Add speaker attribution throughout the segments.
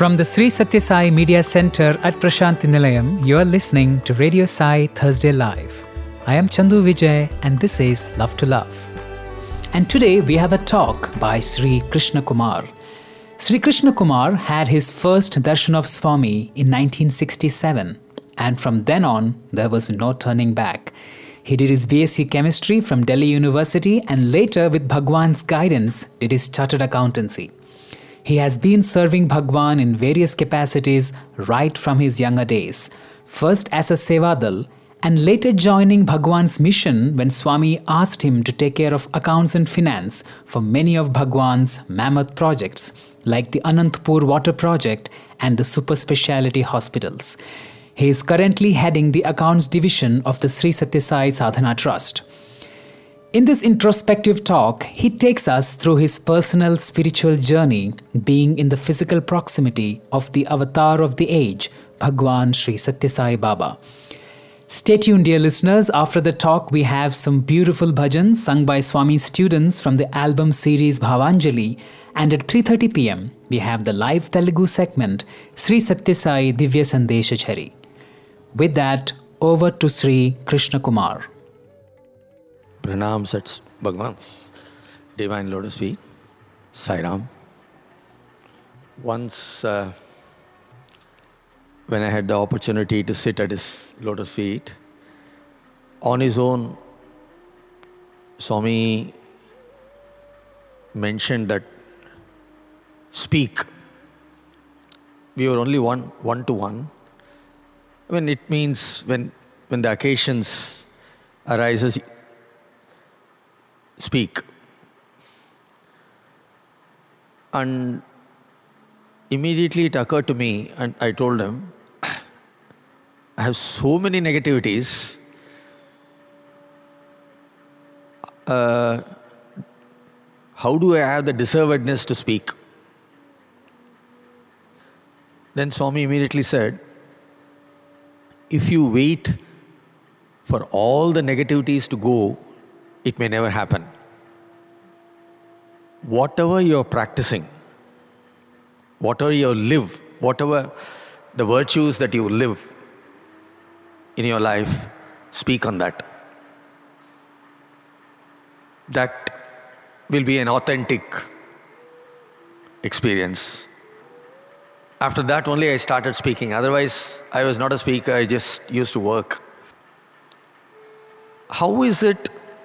Speaker 1: From the Sri Sathya Sai Media Center at Prashanthi Nilayam, you are listening to Radio Sai Thursday Live. I am Chandu Vijay and this is Love to Love. And today we have a talk by Sri Krishna Kumar. Sri Krishna Kumar had his first darshan of Swami in 1967, and from then on there was no turning back. He did his BSc Chemistry from Delhi University and later, with Bhagwan's guidance, did his chartered accountancy. He has been serving Bhagwan in various capacities right from his younger days, first as a Sevadal and later joining Bhagwan's mission when Swami asked him to take care of accounts and finance for many of Bhagwan's mammoth projects like the Anantapur water project and the super speciality hospitals. He is currently heading the accounts division of the Sri Sathya Sai Sadhana Trust. In this introspective talk, he takes us through his personal spiritual journey, being in the physical proximity of the avatar of the age, Bhagwan Sri Sathya Sai Baba. Stay tuned, dear listeners. After the talk, we have some beautiful bhajans sung by Swami's students from the album series Bhavanjali, and at 3:30 p.m., we have the live Telugu segment, Sri Sathya Sai Divya Sandesha Chari. With that, over to Sri Krishna Kumar.
Speaker 2: Pranams at Bhagwan's Divine Lotus Feet, Sai Ram. Once, when I had the opportunity to sit at his lotus feet, on his own, Swami mentioned that speak. We were only one-to-one. When it means when the occasions arises, speak. And immediately it occurred to me, and I told him, I have so many negativities. How do I have the deservedness to speak? Then Swami immediately said, if you wait for all the negativities to go, it may never happen. Whatever you're practicing, whatever you live, whatever the virtues that you live in your life, speak on that. That will be an authentic experience. After that only I started speaking. Otherwise, I was not a speaker, I just used to work. How is it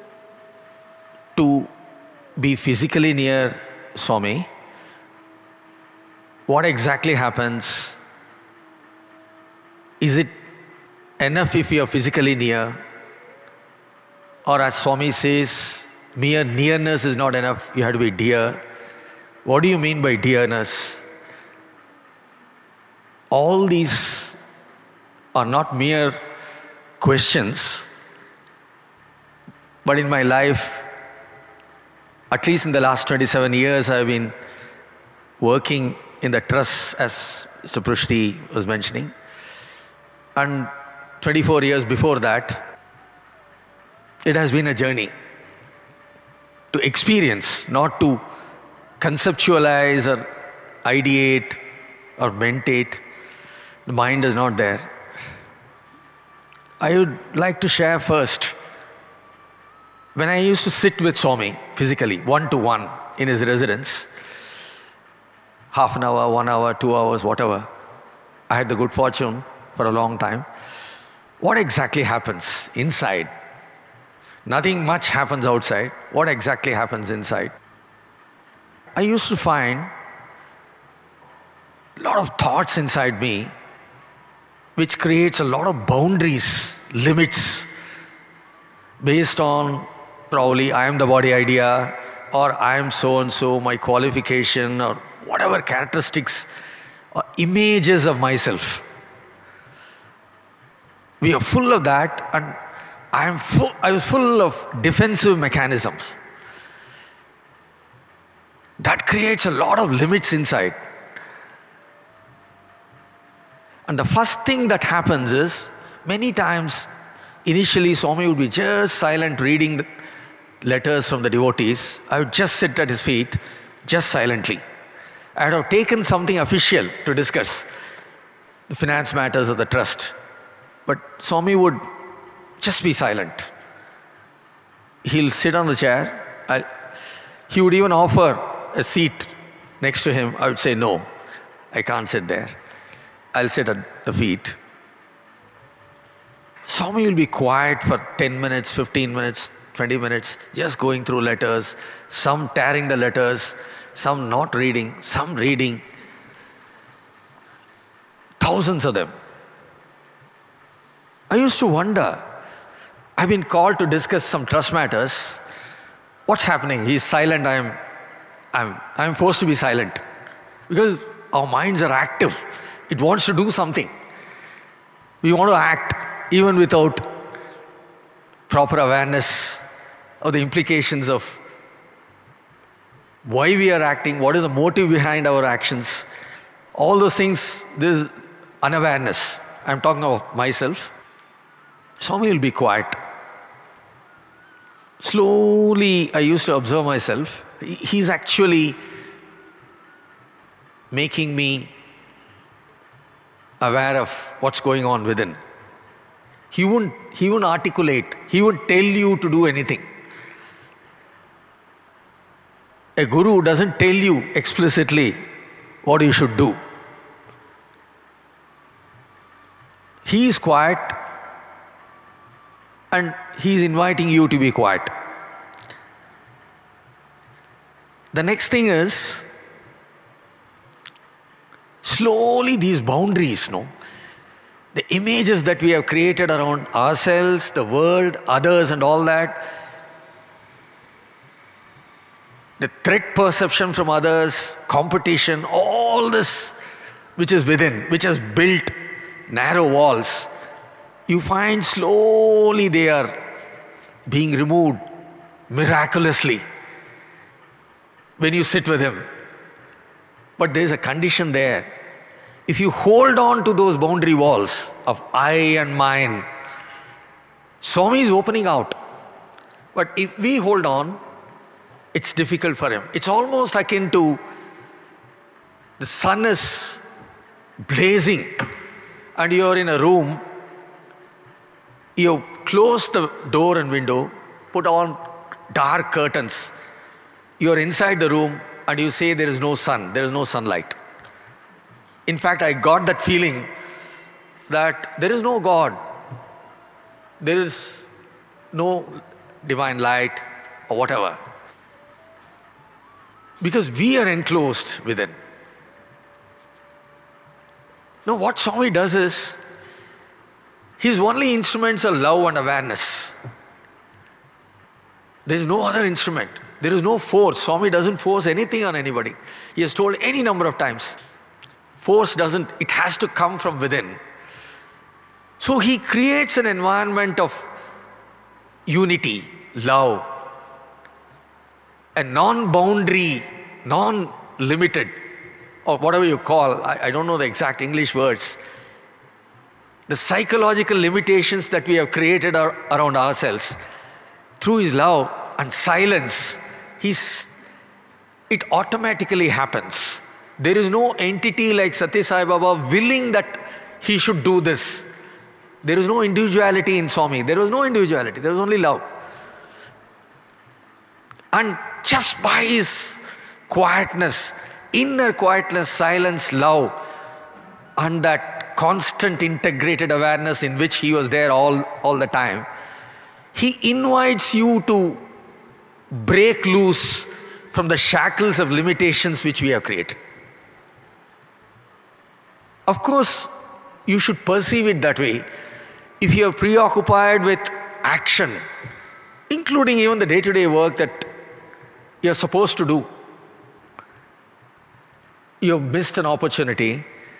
Speaker 2: to be physically near Swami? What exactly happens? Is it enough if you are physically near? Or as Swami says, mere nearness is not enough, you have to be dear. What do you mean by dearness? All these are not mere questions, but in my life, at least in the last 27 years, I've been working in the trust, as Mr. Prushti was mentioning. And 24 years before that, it has been a journey to experience, not to conceptualize or ideate or mentate. The mind is not there. I would like to share first. When I used to sit with Swami physically, one-to-one in his residence, half an hour, 1 hour, 2 hours, whatever, I had the good fortune for a long time. What exactly happens inside? Nothing much happens outside. What exactly happens inside? I used to find a lot of thoughts inside me which creates a lot of boundaries, limits, based on probably I am the body idea, or I am so-and-so, my qualification, or whatever characteristics or images of myself. We are full of that, and I was full of defensive mechanisms. That creates a lot of limits inside. And the first thing that happens is, many times, initially Swami would be just silent reading the letters from the devotees. I would just sit at his feet, just silently. I'd have taken something official to discuss the finance matters of the trust. But Swami would just be silent. He'll sit on the chair. He would even offer a seat next to him. I would say, no, I can't sit there. I'll sit at the feet. Swami will be quiet for 10 minutes, 15 minutes, 20 minutes, just going through letters, some tearing the letters, some not reading, some reading. Thousands of them. I used to wonder, I've been called to discuss some trust matters. What's happening? He's silent. I'm forced to be silent. Because our minds are active. It wants to do something. We want to act even without proper awareness of the implications of why we are acting, what is the motive behind our actions. All those things, there's unawareness. I'm talking of myself. Swami will be quiet. Slowly, I used to observe myself. He's actually making me aware of what's going on within. He wouldn't articulate. He wouldn't tell you to do anything. A guru doesn't tell you explicitly what you should do. He is quiet and he is inviting you to be quiet. The next thing is, slowly these boundaries, the images that we have created around ourselves, the world, others and all that, the threat perception from others, competition, all this which is within, which has built narrow walls, you find slowly they are being removed miraculously when you sit with him. But there is a condition there. If you hold on to those boundary walls of I and mine, Swami is opening out. But if we hold on, it's difficult for him. It's almost akin to the sun is blazing and you're in a room, you close the door and window, put on dark curtains. You're inside the room and you say there is no sun, there is no sunlight. In fact, I got that feeling that there is no God. There is no divine light or whatever. Because we are enclosed within. Now what Swami does is, his only instruments are love and awareness. There is no other instrument. There is no force. Swami doesn't force anything on anybody. He has told any number of times. Force doesn't, it has to come from within. So he creates an environment of unity, love, a non-boundary, non-limited, or whatever you call, I don't know the exact English words. The psychological limitations that we have created around ourselves, through his love and silence, it automatically happens. There is no entity like Satya Sai Baba willing that he should do this. There is no individuality in Swami. There was no individuality. There was only love. And just by his quietness, inner quietness, silence, love, and that constant integrated awareness in which he was there all the time, he invites you to break loose from the shackles of limitations which we have created. Of course, you should perceive it that way. If you are preoccupied with action, including even the day-to-day work that you are supposed to do, you have missed an opportunity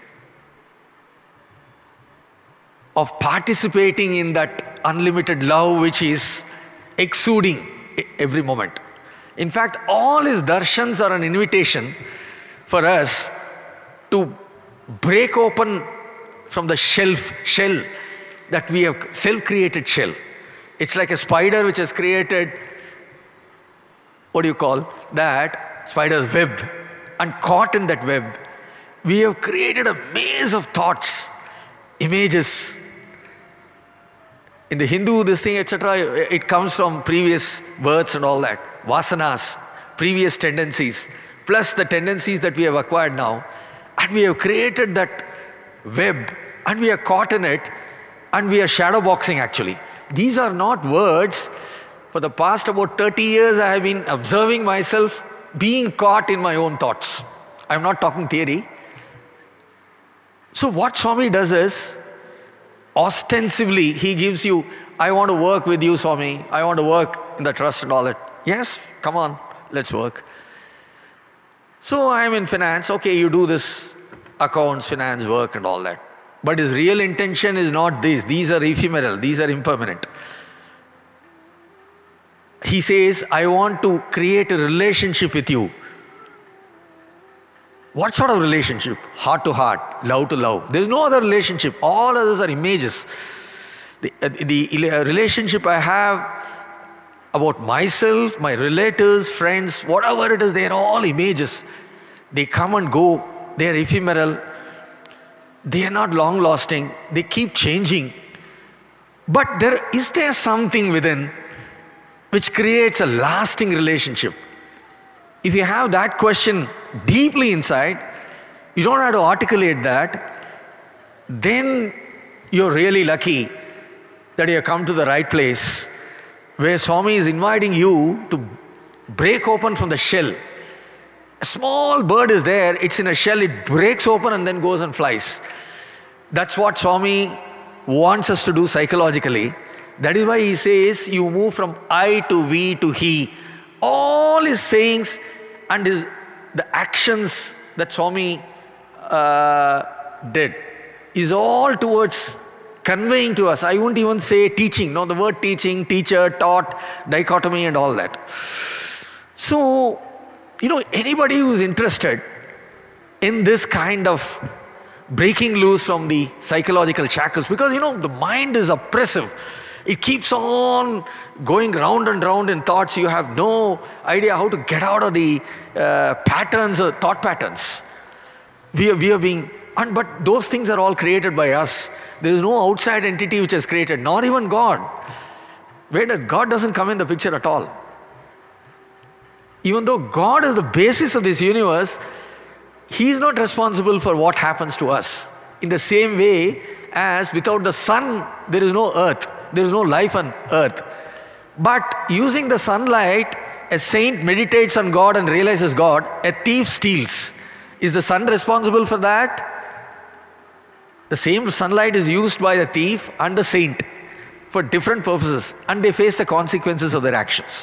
Speaker 2: of participating in that unlimited love which is exuding every moment. In fact, all his darshans are an invitation for us to break open from the shell that we have, self-created shell. It's like a spider which has created, what do you call that? Spider's web. and caught in that web. We have created a maze of thoughts, images. In the Hindu, this thing, etc., it comes from previous births and all that. Vasanas, previous tendencies, plus the tendencies that we have acquired now. And we have created that web, and we are caught in it, and we are shadow boxing actually. These are not words. For the past about 30 years, I have been observing myself being caught in my own thoughts. I'm not talking theory. So what Swami does is, ostensibly, he gives you, I want to work with you, Swami. I want to work in the trust and all that. Yes, come on, let's work. So I'm in finance. Okay, you do this accounts, finance, work and all that. But his real intention is not this. These are ephemeral. These are impermanent. He says, I want to create a relationship with you. What sort of relationship? Heart to heart, love to love. There's no other relationship. All others are images. The relationship I have about myself, my relatives, friends, whatever it is, they're all images. They come and go. They are ephemeral. They are not long-lasting. They keep changing. But is there something within which creates a lasting relationship? If you have that question deeply inside, you don't have to articulate that, then you're really lucky that you have come to the right place where Swami is inviting you to break open from the shell. A small bird is there, it's in a shell, it breaks open and then goes and flies. That's what Swami wants us to do psychologically. That is why he says you move from I to we to he. All his sayings and the actions that Swami did is all towards conveying to us. I won't even say teaching. No, the word teaching, teacher, taught, dichotomy and all that. So, anybody who is interested in this kind of breaking loose from the psychological shackles, because the mind is oppressive. It keeps on going round and round in thoughts. You have no idea how to get out of the patterns or thought patterns. We are being, but those things are all created by us. There is no outside entity which has created, nor even God. God doesn't come in the picture at all. Even though God is the basis of this universe, He is not responsible for what happens to us. In the same way as without the sun, there is no earth. There is no life on earth. But using the sunlight, a saint meditates on God and realizes God. A thief steals. Is the sun responsible for that? The same sunlight is used by the thief and the saint for different purposes, and they face the consequences of their actions.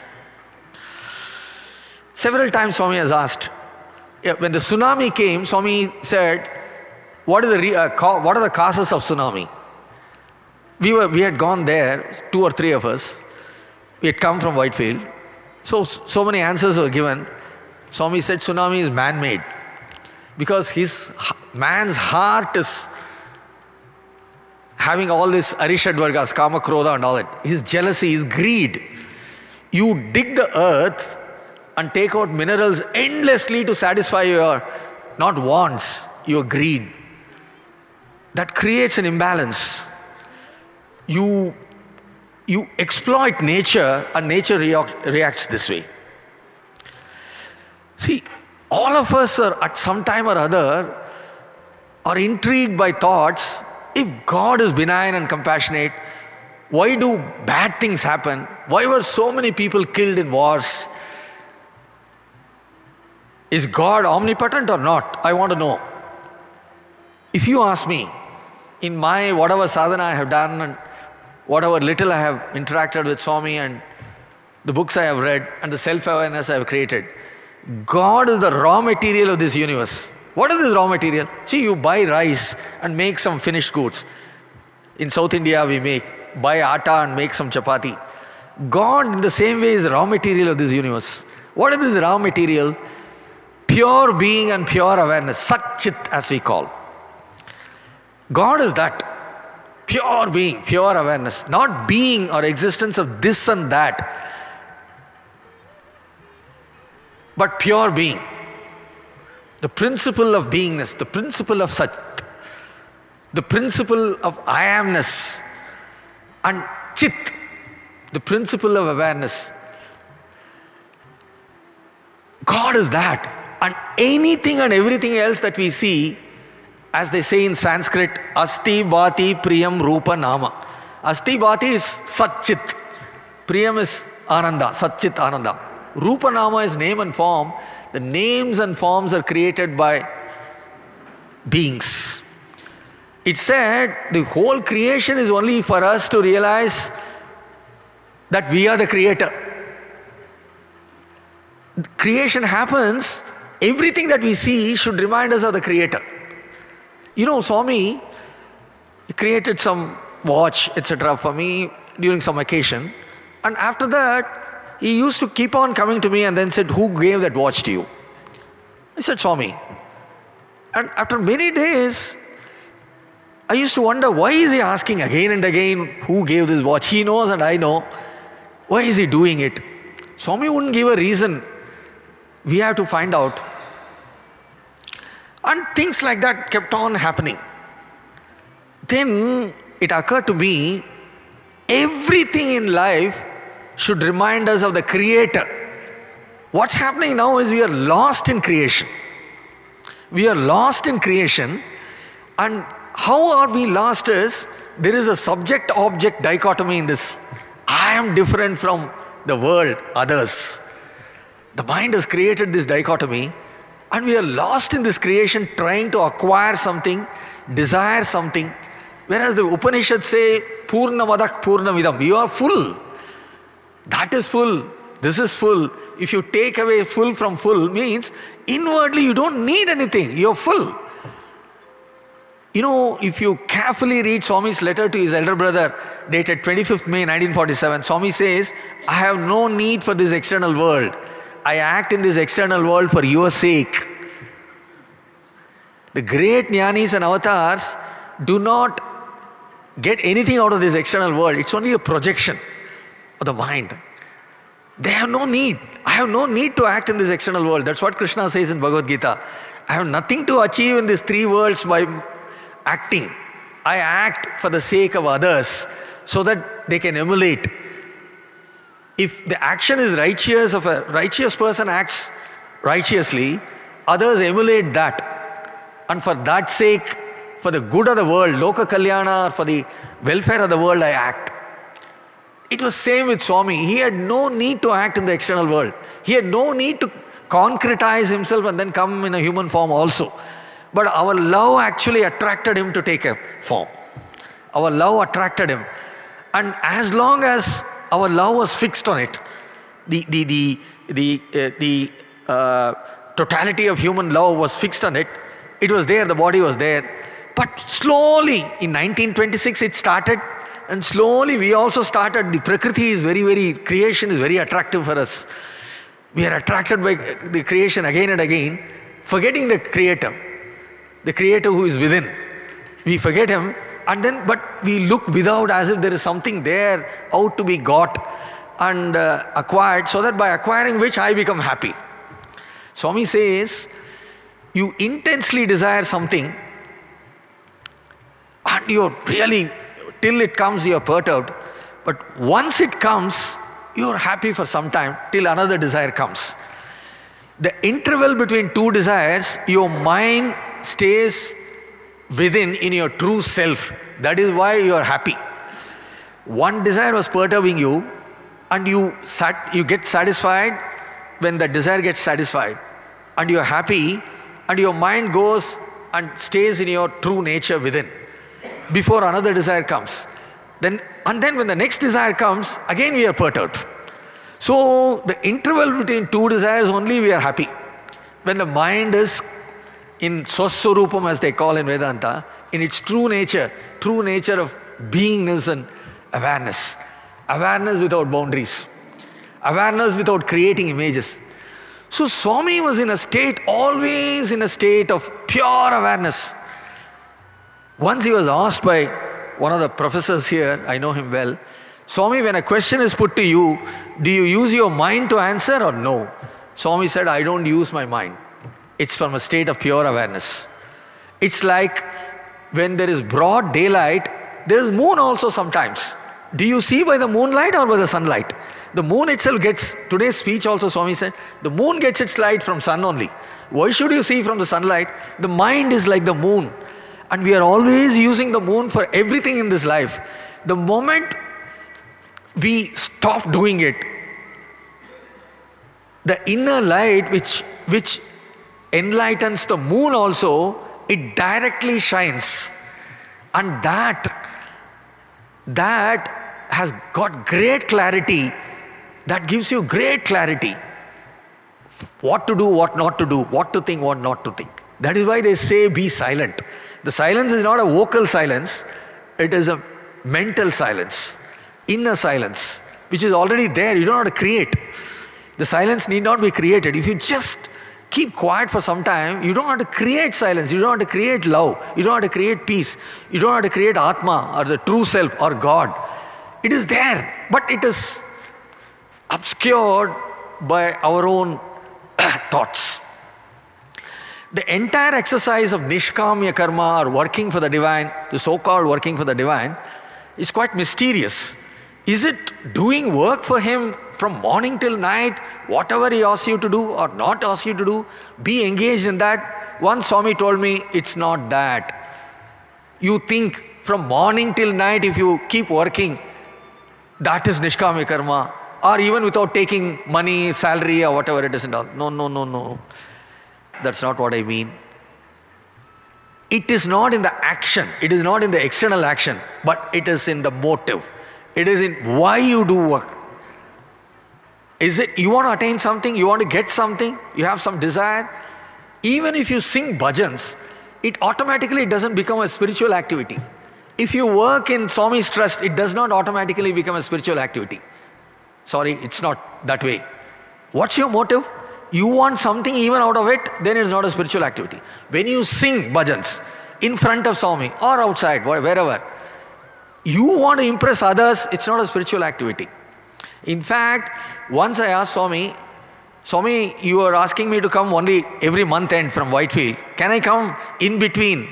Speaker 2: Several times Swami has asked, when the tsunami came, Swami said, what are the causes of tsunami? We had gone there, 2 or 3 of us. We had come from Whitefield. So many answers were given. Swami said tsunami is man-made. Because man's heart is having all this arishadvargas, kama, krodha and all that. His jealousy, his greed. You dig the earth and take out minerals endlessly to satisfy your, not wants, your greed. That creates an imbalance. You exploit nature and nature reacts this way. See, all of us are at some time or other are intrigued by thoughts. If God is benign and compassionate, why do bad things happen? Why were so many people killed in wars? Is God omnipotent or not? I want to know. If you ask me, in my whatever sadhana I have done and whatever little I have interacted with Swami and the books I have read and the self-awareness I have created, God is the raw material of this universe. What is this raw material? See, you buy rice and make some finished goods. In South India, we buy atta and make some chapati. God, in the same way, is the raw material of this universe. What is this raw material? Pure being and pure awareness, Sat Chit as we call. God is that. Pure being, pure awareness. Not being or existence of this and that. But pure being. the principle of beingness, the principle of Sat, the principle of I amness, and Chit, the principle of awareness. God is that. And anything and everything else that we see, as they say in Sanskrit, Asti Bhati Priyam Rupa Nama. Asti Bhati is Sat-Chit. Priyam is Ananda, Sat-Chit Ananda. Rupa Nama is name and form. The names and forms are created by beings. It said the whole creation is only for us to realize that we are the creator. Creation happens, everything that we see should remind us of the creator. You know, Swami created some watch, etc. for me during some occasion. And after that, he used to keep on coming to me and then said, who gave that watch to you? I said, Swami. And after many days, I used to wonder, why is he asking again and again, who gave this watch? He knows and I know. Why is he doing it? Swami wouldn't give a reason. We have to find out. And things like that kept on happening. Then it occurred to me, everything in life should remind us of the Creator. What's happening now is we are lost in creation. We are lost in creation. And how are we lost is, there is a subject-object dichotomy in this. I am different from the world, others. The mind has created this dichotomy, and we are lost in this creation trying to acquire something, desire something. Whereas the Upanishads say, Purnamadak Purnamidam, you are full. That is full. This is full. If you take away full from full, means inwardly you don't need anything. You are full. You know, if you carefully read Swami's letter to his elder brother, dated 25th May 1947, Swami says, I have no need for this external world. I act in this external world for your sake. The great jnanis and avatars do not get anything out of this external world. It's only a projection of the mind. They have no need. I have no need to act in this external world. That's what Krishna says in Bhagavad Gita. I have nothing to achieve in these three worlds by acting. I act for the sake of others so that they can emulate. If the action is righteous, if a righteous person acts righteously, others emulate that. And for that sake, for the good of the world, Loka Kalyana, or for the welfare of the world, I act. It was same with Swami. He had no need to act in the external world. He had no need to concretize himself and then come in a human form also. But our love actually attracted him to take a form. Our love attracted him. And as long as our love was fixed on it, the totality of human love was fixed on it, it was there, the body was there. But slowly, in 1926 it started, and slowly we also started. The Prakriti is creation is very attractive for us. We are attracted by the creation again and again, forgetting the Creator who is within. We forget Him, and then, but we look without as if there is something there out to be got and acquired, so that by acquiring which I become happy. Swami says, you intensely desire something, and you're really, till it comes, you're perturbed. But once it comes, you're happy for some time, till another desire comes. The interval between two desires, your mind stays within in your true self. That is why you are happy. One desire was perturbing you, and you get satisfied when the desire gets satisfied, and you are happy, and your mind goes and stays in your true nature within before another desire comes. And then when the next desire comes, again we are perturbed. So the interval between two desires, only we are happy. When the mind is in Swaswarupam, as they call in Vedanta, in its true nature of beingness and awareness. Awareness without boundaries. Awareness without creating images. So Swami was in a state, always in a state of pure awareness. Once he was asked by one of the professors here, I know him well, Swami, when a question is put to you, do you use your mind to answer or no? Swami said, I don't use my mind. It's from a state of pure awareness. It's like when there is broad daylight, there is moon also sometimes. Do you see by the moonlight or by the sunlight? The moon itself gets, today's speech also Swami said, the moon gets its light from sun only. Why should you see from the sunlight? The mind is like the moon. And we are always using the moon for everything in this life. The moment we stop doing it, the inner light which enlightens the moon also, it directly shines. And that has got great clarity. That gives you great clarity. What to do, what not to do, what to think, what not to think. That is why they say be silent. The silence is not a vocal silence, it is a mental silence, inner silence, which is already there. You don't have to create. The silence need not be created. If you just keep quiet for some time, you don't have to create silence, you don't have to create love, you don't have to create peace, you don't have to create Atma or the true self or God. It is there, but it is obscured by our own thoughts. The entire exercise of Nishkamya Karma or working for the divine, the so-called working for the divine, is quite mysterious. Is it doing work for him from morning till night, whatever he asks you to do or not ask you to do, be engaged in that? One Swami told me, it's not that. You think from morning till night if you keep working, that is Nishkamya Karma, or even without taking money, salary or whatever it is and all. No. That's not what I mean. It is not in the action, it is not in the external action, but it is in the motive. It is in why you do work. Is it you want to attain something, you want to get something, you have some desire? Even if you sing bhajans, it automatically doesn't become a spiritual activity. If you work in Swami's trust, it does not automatically become a spiritual activity. Sorry, it's not that way. What's your motive? You want something even out of it, then it's not a spiritual activity. When you sing bhajans in front of Swami or outside, wherever, you want to impress others, it's not a spiritual activity. In fact, once I asked Swami, you are asking me to come only every month end from Whitefield. Can I come in between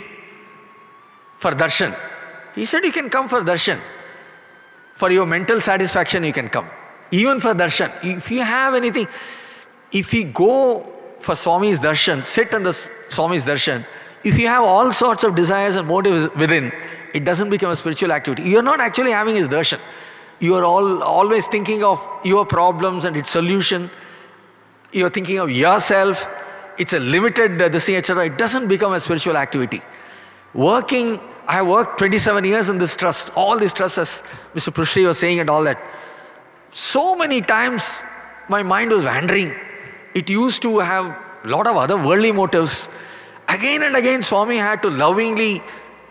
Speaker 2: for darshan? He said, you can come for darshan. For your mental satisfaction, you can come. Even for darshan. If you have anything, if we go for Swami's darshan, sit on the Swami's darshan, if you have all sorts of desires and motives within, it doesn't become a spiritual activity. You are not actually having his darshan. You are always thinking of your problems and its solution. You are thinking of yourself. It's a limited this thing, etc. It doesn't become a spiritual activity. Working, I have worked 27 years in this trust, all these trusts as Mr. Prushti was saying and all that. So many times my mind was wandering. It used to have a lot of other worldly motives. Again and again Swami had to lovingly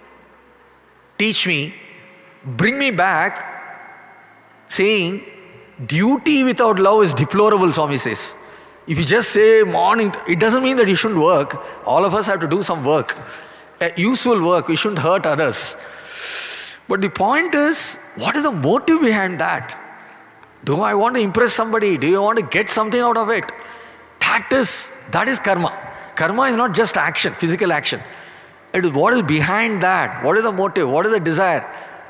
Speaker 2: teach me, bring me back, saying, duty without love is deplorable, Swami says. If you just say morning, it doesn't mean that you shouldn't work. All of us have to do some work, useful work. We shouldn't hurt others. But the point is, what is the motive behind that? Do I want to impress somebody? Do you want to get something out of it? That is karma. Karma is not just action, physical action. It is what is behind that. What is the motive? What is the desire?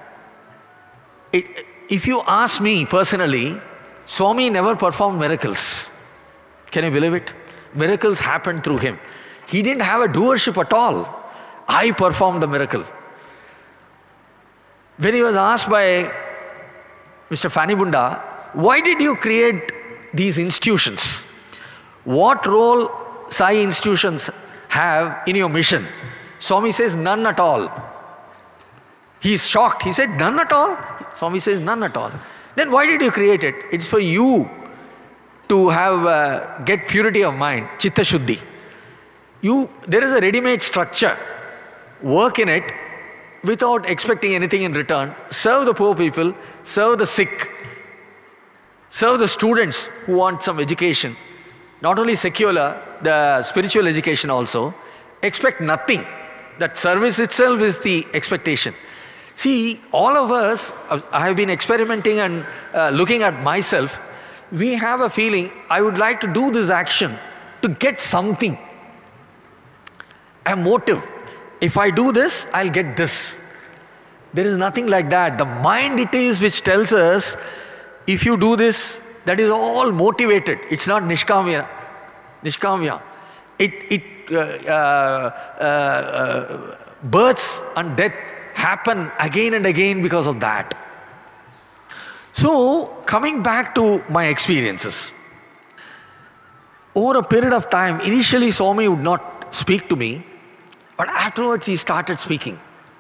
Speaker 2: If you ask me personally, Swami never performed miracles. Can you believe it? Miracles happened through him. He didn't have a doership at all. I performed the miracle. When he was asked by Mr. Fanibunda, why did you create these institutions? What role Sai institutions have in your mission? Swami says, none at all. He's shocked. He said, none at all? Swami says, none at all. Then why did you create it? It's for you to have, get purity of mind, chitta shuddhi. There is a ready-made structure. Work in it without expecting anything in return. Serve the poor people, serve the sick, serve the students who want some education. Not only secular, the spiritual education also. Expect nothing. That service itself is the expectation. See, all of us, I have been experimenting and looking at myself. We have a feeling, I would like to do this action to get something. a motive. If I do this, I'll get this. There is nothing like that. The mind it is which tells us, if you do this, that is all motivated. It's not nishkamya. Nishkamya. Births and death happen again and again because of that. So, coming back to my experiences. Over a period of time, initially Swami would not speak to me, but afterwards he started speaking.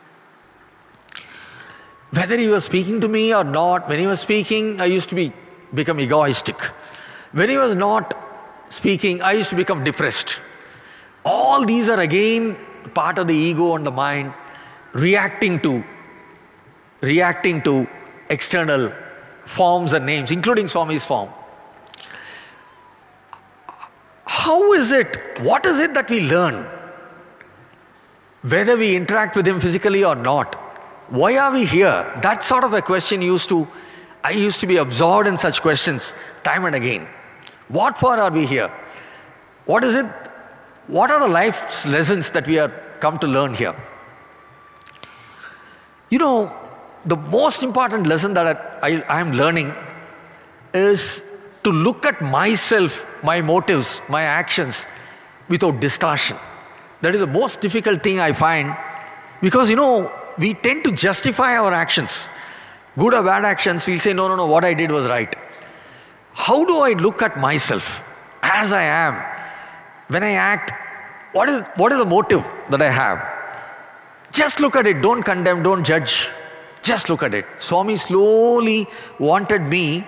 Speaker 2: Whether he was speaking to me or not, when he was speaking, I used to become egoistic. When he was not speaking, I used to become depressed. All these are again part of the ego and the mind reacting to external forms and names, including Swami's form. How is it? What is it that we learn? Whether we interact with him physically or not. Why are we here? That sort of a question I used to be absorbed in such questions time and again. What for are we here? What is it? What are the life's lessons that we have come to learn here? You know, the most important lesson that I am learning is to look at myself, my motives, my actions without distortion. That is the most difficult thing I find, because we tend to justify our actions. Good or bad actions, we'll say, no, what I did was right. How do I look at myself as I am? When I act, what is the motive that I have? Just look at it, don't condemn, don't judge. Just look at it. Swami slowly wanted me.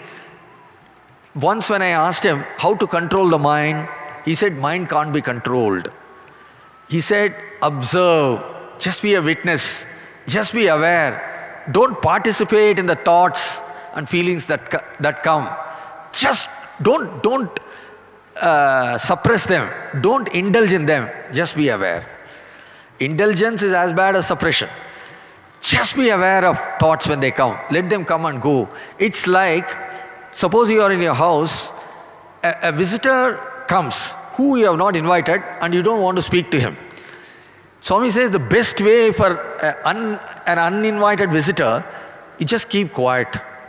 Speaker 2: Once when I asked him how to control the mind, he said, mind can't be controlled. He said, observe, just be a witness, just be aware. Don't participate in the thoughts and feelings that come. Just don't suppress them. Don't indulge in them. Just be aware. Indulgence is as bad as suppression. Just be aware of thoughts when they come. Let them come and go. It's like, suppose you are in your house, a visitor comes who you have not invited and you don't want to speak to him. Swami says the best way for an uninvited visitor is just keep quiet.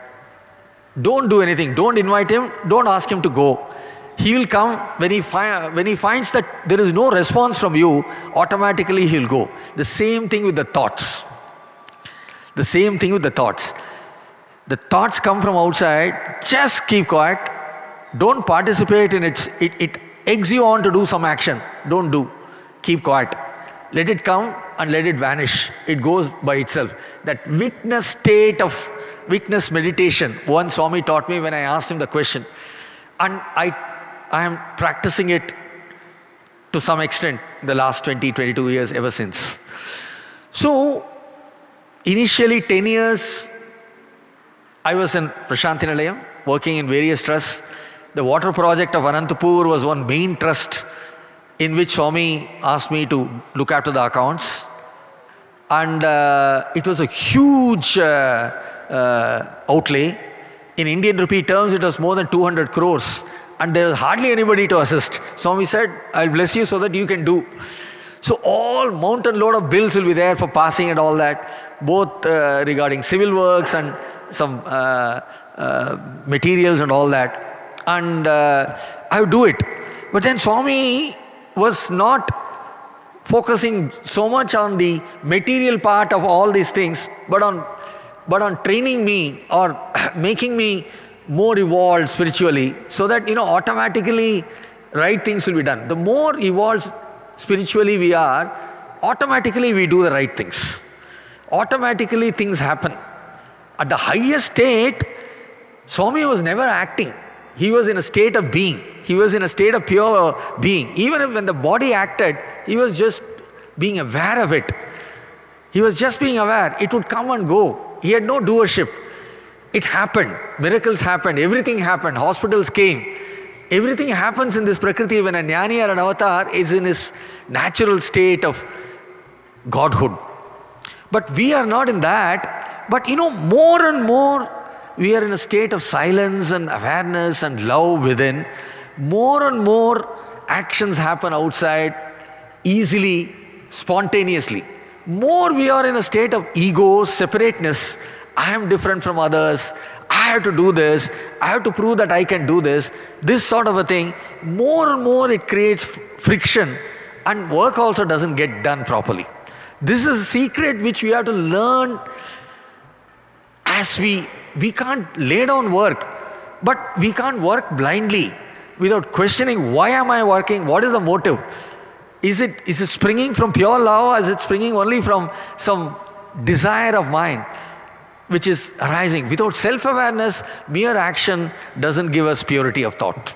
Speaker 2: Don't do anything. Don't invite him. Don't ask him to go. He will come when he finds that there is no response from you, automatically he will go. The same thing with the thoughts. The same thing with the thoughts. The thoughts come from outside, just keep quiet. Don't participate in it. It eggs you on to do some action. Don't do. Keep quiet. Let it come and let it vanish. It goes by itself. That witness state of witness meditation, one Swami taught me when I asked him the question. And I am practicing it to some extent the last 20, 22 years ever since. So, initially 10 years, I was in Prasanthi Nilayam, working in various trusts. The water project of Anantapur was one main trust in which Swami asked me to look after the accounts. And it was a huge outlay. In Indian rupee terms, it was more than 200 crores. And there was hardly anybody to assist. Swami said, I'll bless you so that you can do. So all mountain load of bills will be there for passing and all that, both regarding civil works and some materials and all that. And I would do it. But then Swami was not focusing so much on the material part of all these things, but on training me or making me more evolved spiritually, so that automatically right things will be done. The more evolved spiritually we are, automatically we do the right things. Automatically things happen. At the highest state, Swami was never acting. He was in a state of being. He was in a state of pure being. Even when the body acted, he was just being aware of it. He was just being aware. It would come and go. He had no doership. It happened. Miracles happened. Everything happened. Hospitals came. Everything happens in this Prakriti when a Jnani or an avatar is in his natural state of Godhood. But we are not in that. But more and more we are in a state of silence and awareness and love within. More and more actions happen outside easily spontaneously. More we are in a state of ego, separateness. I am different from others. I have to do this. I have to prove that I can do this. This sort of a thing. More and more it creates friction, and work also doesn't get done properly. This is a secret which we have to learn as we can't lay down work, but we can't work blindly without questioning, why am I working? What is the motive? Is it springing from pure love, or is it springing only from some desire of mine which is arising? Without self-awareness, mere action doesn't give us purity of thought.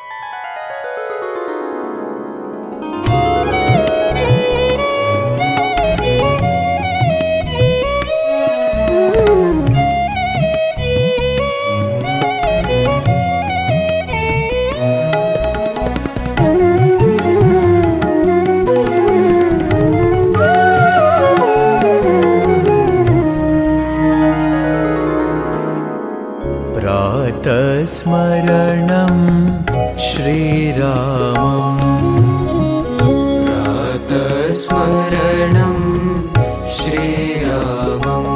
Speaker 3: स्मरणं श्रीरामं प्रातस्मरणं श्रीरामं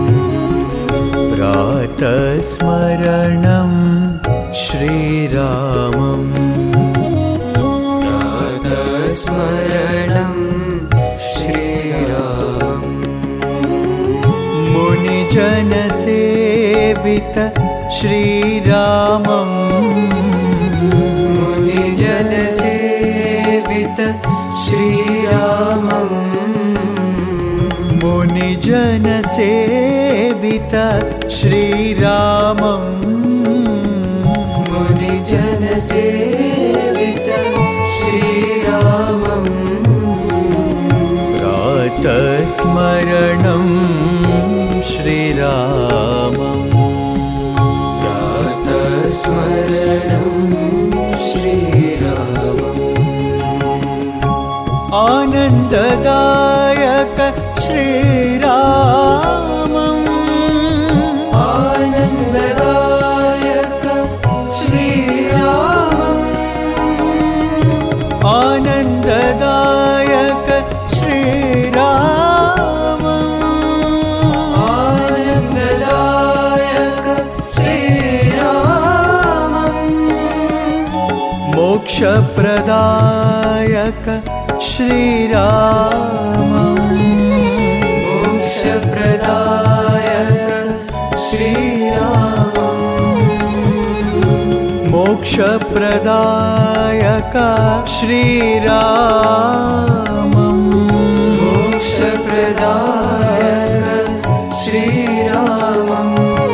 Speaker 3: प्रातस्मरणं श्रीरामं प्रातस्मरणं श्रीरामं मुनिजनसेवित श्रीरामं मुनिजनसेवित श्रीरामं मुनिजनसेवित श्रीरामं मुनिजनसेवित श्रीरामं प्रातस्मरणं श्रीरामं स्मरणं श्रीरामम् आनन्ददायक श्रीरामम् आनन्ददायक श्रीरामम् आनन्ददायक श्रीरामम् आनन्ददायक मोक्षप्रदायक श्रीरामं मोक्षप्रदायक श्रीरामं मोक्षप्रदायक श्रीरामं मोक्षप्रदायक श्रीरामं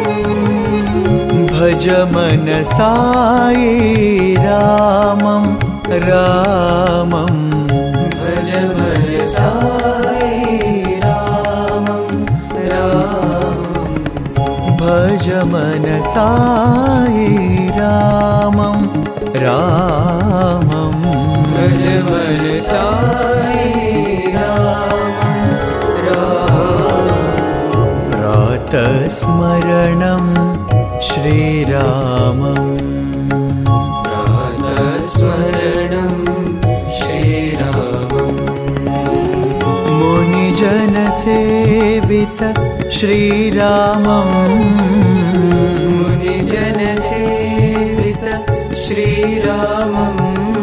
Speaker 3: भज मन साई रामं रामं भज मन साई रामं रामं भज मन साई रामं रामं भज मन साई रामं रामं प्रातस्मरणं श्रीरामं प्रातस्मरणं श्रीरामं मुनिजनसेवित श्रीरामं मुनिजनसेवित श्रीरामं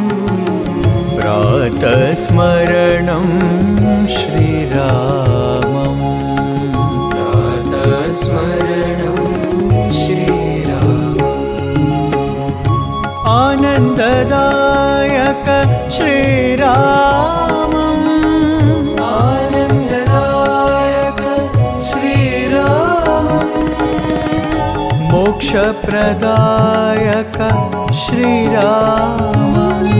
Speaker 3: प्रातस्मरणं श्रीरामं प्रातस्मरणं आनन्ददायक श्रीरामम् आनन्ददायक श्रीरामम् मोक्षप्रदायक श्रीरामम्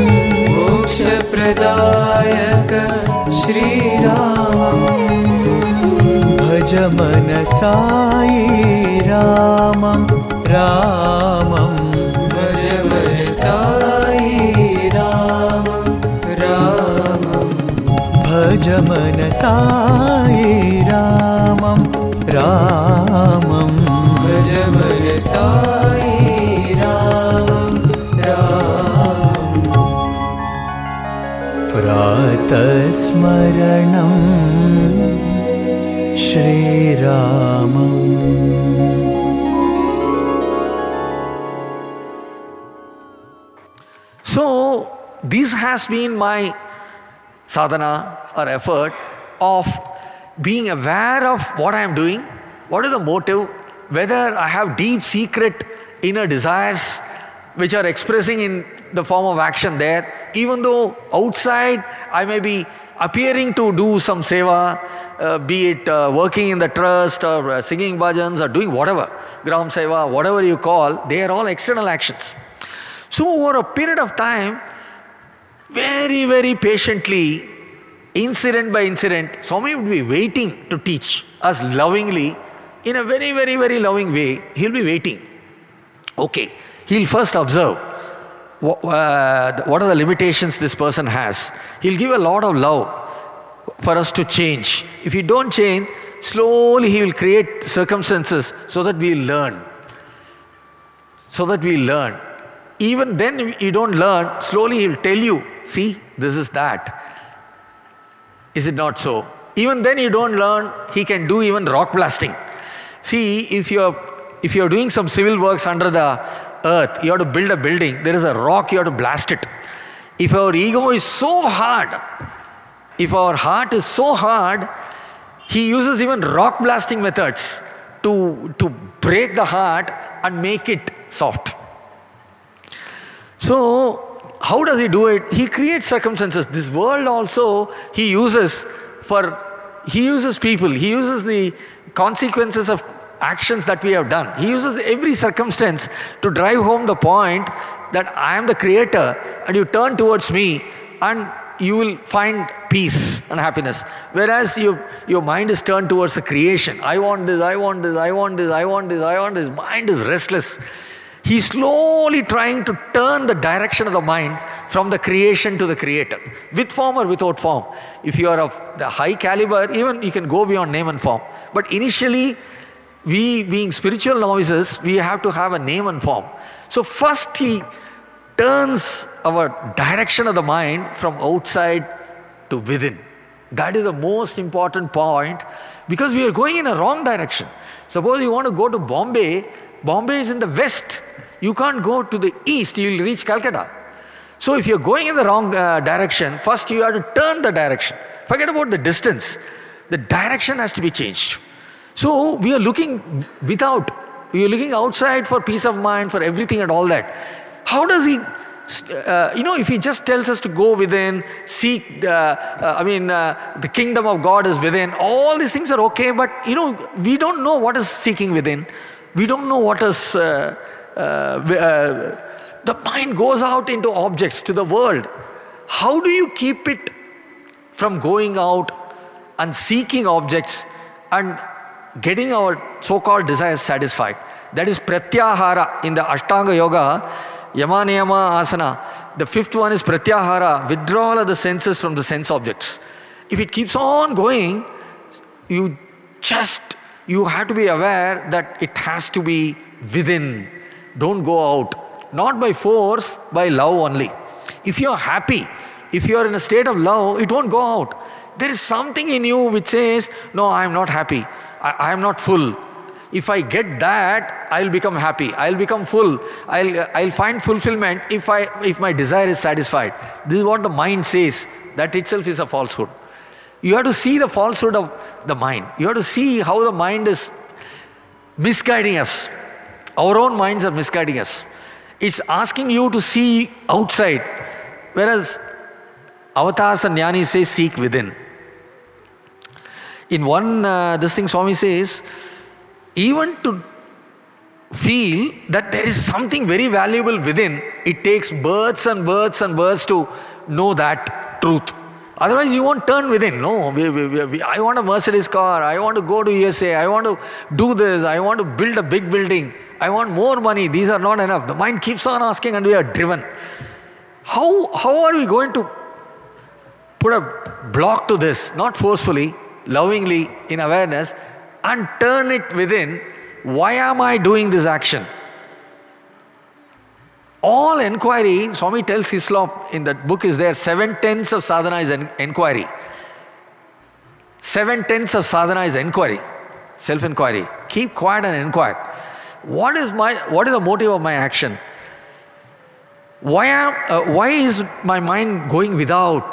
Speaker 3: मोक्षप्रदायक श्रीरामम् भज मन साई रामं रामं भज मन साई रामं रामं भज मन साई रामं रामं भज मन साई रामं रामं प्रात तस्मरणं श्रीरामम्।
Speaker 2: So, this has been my sadhana or effort of being aware of what I am doing, what is the motive, whether I have deep secret inner desires which are expressing in the form of action there, even though outside I may be appearing to do some seva, be it working in the trust or singing bhajans or doing whatever, gram seva, whatever you call, they are all external actions. So over a period of time, very, very patiently, incident by incident, Swami would be waiting to teach us lovingly, in a very, very, very loving way. He'll be waiting. Okay, he'll first observe what are the limitations this person has. He'll give a lot of love for us to change. If you don't change, slowly he will create circumstances so that we learn. Even then you don't learn, slowly he'll tell you, see, this is that. Is it not so? Even then you don't learn, he can do even rock blasting. See, if you're doing some civil works under the earth, you have to build a building, there is a rock, you have to blast it. If our ego is so hard, if our heart is so hard, he uses even rock blasting methods to break the heart and make it soft. So, how does he do it? He creates circumstances. This world also he uses people, he uses the consequences of actions that we have done. He uses every circumstance to drive home the point that I am the creator and you turn towards me and you will find peace and happiness. Whereas your mind is turned towards the creation. I want this, I want this, I want this, I want this, I want this. Mind is restless. He's slowly trying to turn the direction of the mind from the creation to the creator, with form or without form. If you are of the high caliber, even you can go beyond name and form. But initially, we being spiritual novices, we have to have a name and form. So first he turns our direction of the mind from outside to within. That is the most important point, because we are going in a wrong direction. Suppose you want to go to Bombay. Bombay is in the west. You can't go to the east, you will reach Calcutta. So if you're going in the wrong direction, first you have to turn the direction. Forget about the distance. The direction has to be changed. So we are looking without, we are looking outside for peace of mind, for everything and all that. How does he, if he just tells us to go within, seek, the kingdom of God is within, all these things are okay, but we don't know what is seeking within. We don't know what is, the mind goes out into objects, to the world. How do you keep it from going out and seeking objects and getting our so-called desires satisfied? That is pratyahara in the Ashtanga Yoga, Yama Niyama Asana. The fifth one is pratyahara, withdrawal of the senses from the sense objects. If it keeps on going, you have to be aware that it has to be within. Don't go out. Not by force, by love only. If you are happy, if you are in a state of love, it won't go out. There is something in you which says, no, I am not happy. I am not full. If I get that, I'll become happy. I'll become full. I'll find fulfillment if my desire is satisfied. This is what the mind says. That itself is a falsehood. You have to see the falsehood of the mind. You have to see how the mind is misguiding us. Our own minds are misguiding us. It's asking you to see outside, whereas avatars and jnanis say seek within. In one, this thing Swami says, even to feel that there is something very valuable within, it takes births and births and births to know that truth. Otherwise you won't turn within. No, I want a Mercedes car, I want to go to USA, I want to do this, I want to build a big building, I want more money. These are not enough. The mind keeps on asking and we are driven. How are we going to put a block to this? Not forcefully, lovingly, in awareness, and turn it within. Why am I doing this action? All inquiry, Swami tells Hislop in that book is there, 7/10 of sadhana is inquiry. 7/10 of sadhana is inquiry, self-inquiry. Keep quiet and inquire. What is the motive of my action? Why is my mind going without?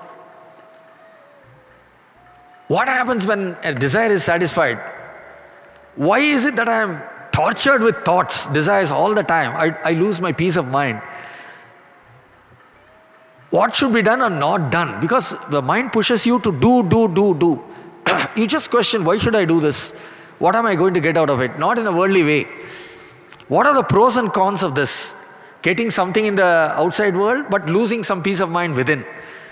Speaker 2: What happens when a desire is satisfied? Why is it that I am tortured with thoughts, desires all the time? I lose my peace of mind. What should be done or not done? Because the mind pushes you to do. You just question, why should I do this? What am I going to get out of it? Not in a worldly way. What are the pros and cons of this? Getting something in the outside world, but losing some peace of mind within.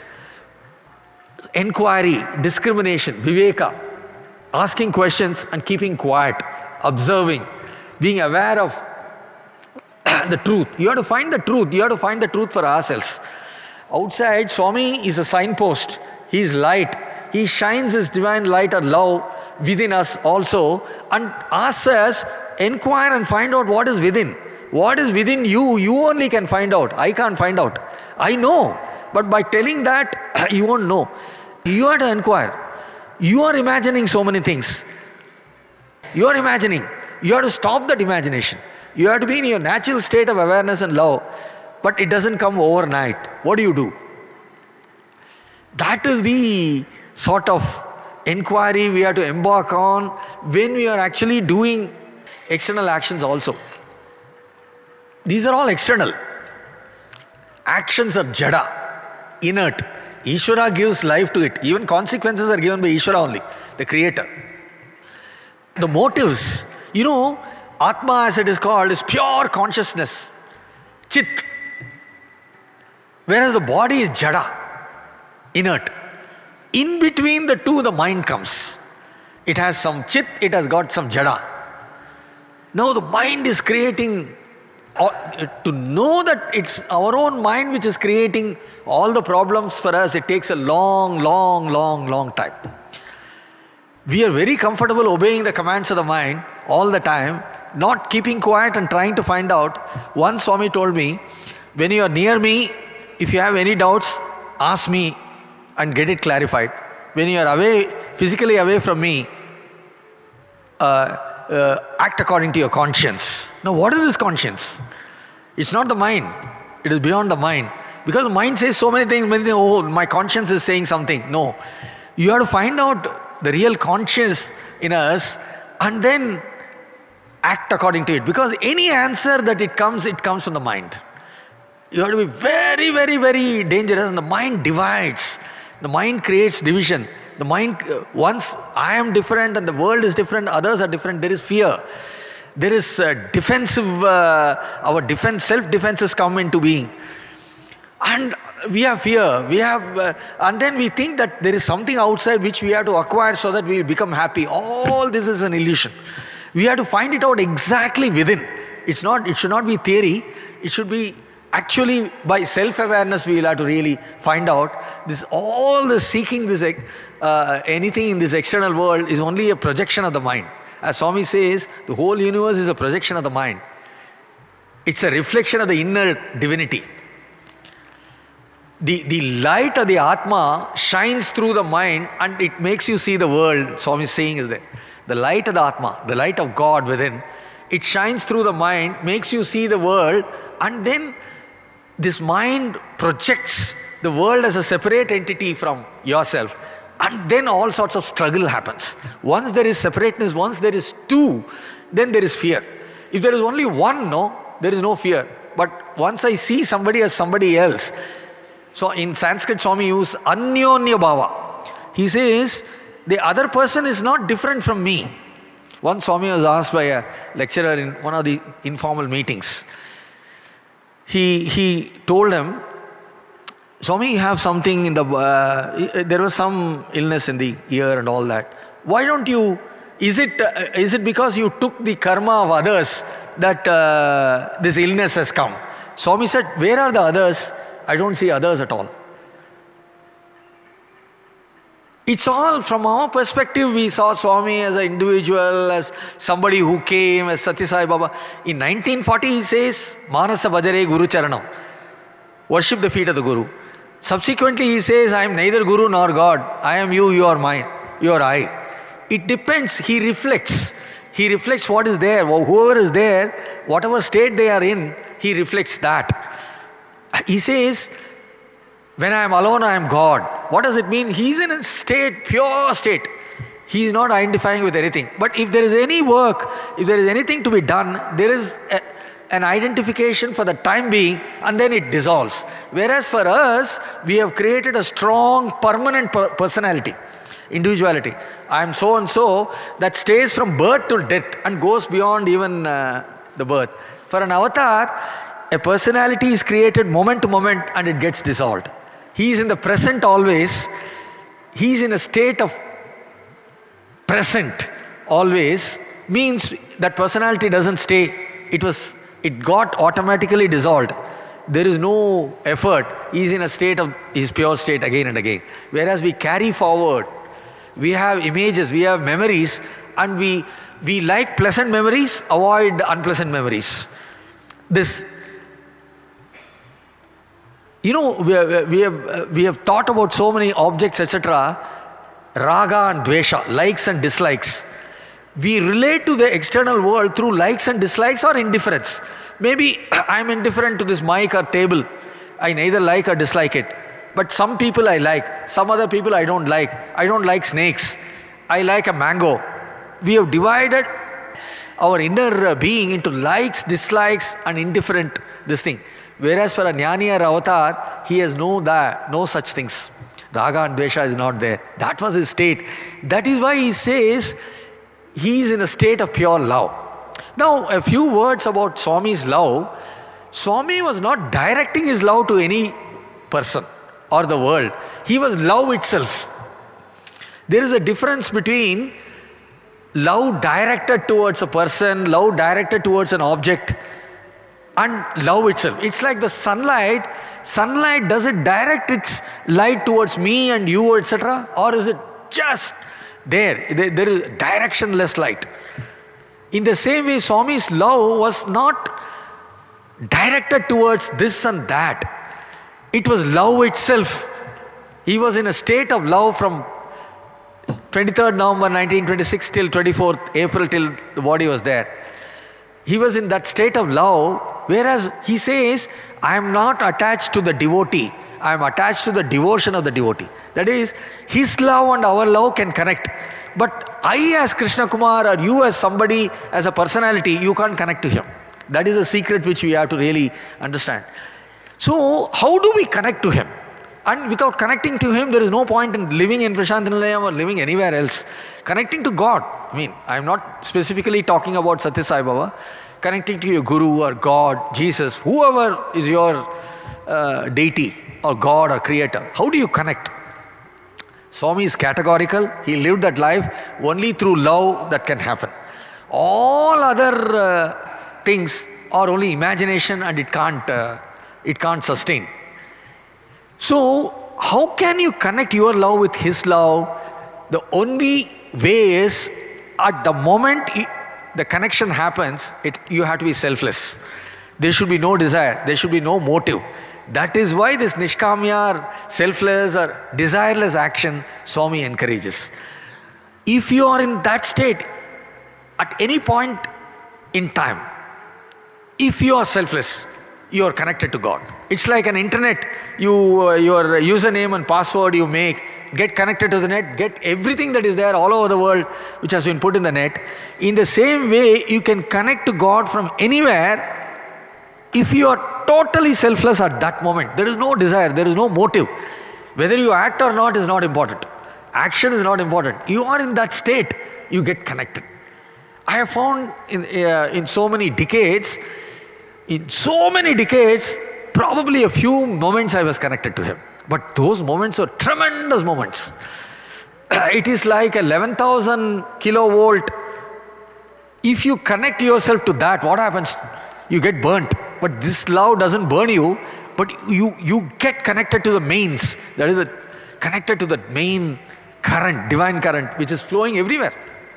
Speaker 2: Inquiry, discrimination, viveka, asking questions and keeping quiet, observing, being aware of the truth. You have to find the truth. You have to find the truth for ourselves. Outside, Swami is a signpost. He is light. He shines his divine light or love within us also and asks us, inquire and find out what is within. What is within you, you only can find out. I can't find out. I know, but by telling that, you won't know. You have to inquire. You are imagining so many things. You are imagining. You have to stop that imagination. You have to be in your natural state of awareness and love, but it doesn't come overnight. What do? That is the sort of inquiry we have to embark on when we are actually doing external actions also. These are all external. Actions are jada, inert. Ishvara gives life to it. Even consequences are given by Ishvara only, the creator. The motives, Atma as it is called, is pure consciousness, chit. Whereas the body is jada, inert. In between the two, the mind comes. It has some chit, it has got some jada. Now the mind is creating, to know that it's our own mind which is creating all the problems for us, it takes a long time. We are very comfortable obeying the commands of the mind all the time, not keeping quiet and trying to find out. Once Swami told me, when you are near me, if you have any doubts, ask me and get it clarified. When you are away, physically away from me, act according to your conscience. Now what is this conscience? It's not the mind. It is beyond the mind. Because the mind says so many things, oh, my conscience is saying something. No. You have to find out the real conscience in us and then act according to it. Because any answer that it comes from the mind. You have to be very, very, very dangerous, and the mind divides. The mind creates division. The mind, once I am different and the world is different, others are different, there is fear. There is defensive, our defense, self-defenses come into being. And we have fear, and then we think that there is something outside which we have to acquire so that we become happy. All this is an illusion. We have to find it out exactly within. It should not be theory, it should be actually by self-awareness we will have to really find out. All the seeking this anything in this external world is only a projection of the mind. As Swami says, the whole universe is a projection of the mind. It's a reflection of the inner divinity. The light of the Atma shines through the mind and it makes you see the world. Swami is saying is that the light of the Atma, the light of God within, it shines through the mind, makes you see the world, and then this mind projects the world as a separate entity from yourself, and then all sorts of struggle happens. Once there is separateness, once there is two, then there is fear. If there is only one, there is no fear. But once I see somebody as somebody else, so in Sanskrit Swami uses anyonya bhava. He says the other person is not different from me. Once Swami was asked by a lecturer in one of the informal meetings. He told him, Swami, you have something in the, there was some illness in the ear and all that. Why don't you, is it because you took the karma of others that this illness has come? Swami said, where are the others? I don't see others at all. It's all from our perspective. We saw Swami as an individual, as somebody who came, as Satya Sai Baba. In 1940 he says, Manasa Bhajare Guru Charanam. Worship the feet of the Guru. Subsequently he says, I am neither Guru nor God. I am you, you are mine, you are I. It depends. He reflects. He reflects what is there. Whoever is there, whatever state they are in, he reflects that. He says, when I am alone, I am God. What does it mean? He is in a state, pure state. He is not identifying with anything. But if there is any work, if there is anything to be done, there is an identification for the time being, and then it dissolves. Whereas for us, we have created a strong, permanent personality, individuality. I am so and so, that stays from birth to death and goes beyond even the birth. For an avatar, a personality is created moment to moment and it gets dissolved. He is in the present always. He is in a state of present always, means that personality doesn't stay. It got automatically dissolved. There is no effort. He is in a state of his pure state again and again. Whereas we carry forward, we have images, we have memories, and we like pleasant memories, avoid unpleasant memories. This, we have thought about so many objects, etc. Raga and dvesha, likes and dislikes. We relate to the external world through likes and dislikes or indifference. Maybe I'm indifferent to this mic or table. I neither like or dislike it. But some people I like, some other people I don't like. I don't like snakes. I like a mango. We have divided our inner being into likes, dislikes and indifferent this thing. Whereas for a jnani or avatar, he has no such things. Raga and dvesha is not there. That was his state. That is why he says he is in a state of pure love. Now, a few words about Swami's love. Swami was not directing his love to any person or the world. He was love itself. There is a difference between love directed towards a person, love directed towards an object, and love itself. It's like the sunlight. Sunlight, does it direct its light towards me and you, etc.? Or is it just there? There is directionless light. In the same way, Swami's love was not directed towards this and that. It was love itself. He was in a state of love from 23rd November 1926 till 24th April, till the body was there. He was in that state of love, whereas he says, I am not attached to the devotee. I am attached to the devotion of the devotee. That is, his love and our love can connect. But I as Krishna Kumar, or you as somebody, as a personality, you can't connect to him. That is a secret which we have to really understand. So, how do we connect to him? And without connecting to him, there is no point in living in Prashant Nilayam or living anywhere else. Connecting to God. I am not specifically talking about Satya Sai Baba. Connecting to your Guru or God, Jesus, whoever is your deity or God or creator. How do you connect? Swami is categorical. He lived that life only through love that can happen. All other things are only imagination and it can't sustain. So, how can you connect your love with his love? The only way is, at the moment the connection happens, you have to be selfless. There should be no desire. There should be no motive. That is why this nishkamya, or selfless or desireless action, Swami encourages. If you are in that state, at any point in time, if you are selfless, you are connected to God. It's like an internet. Your username and password you make, get connected to the net, get everything that is there all over the world which has been put in the net. In the same way, you can connect to God from anywhere if you are totally selfless at that moment. There is no desire, there is no motive. Whether you act or not is not important. Action is not important. You are in that state, you get connected. I have found in so many decades, probably a few moments I was connected to him. But those moments were tremendous moments. It is like 11,000 kilovolt. If you connect yourself to that, what happens? You get burnt. But this love doesn't burn you, but you get connected to the mains. That is connected to the main current, divine current, which is flowing everywhere.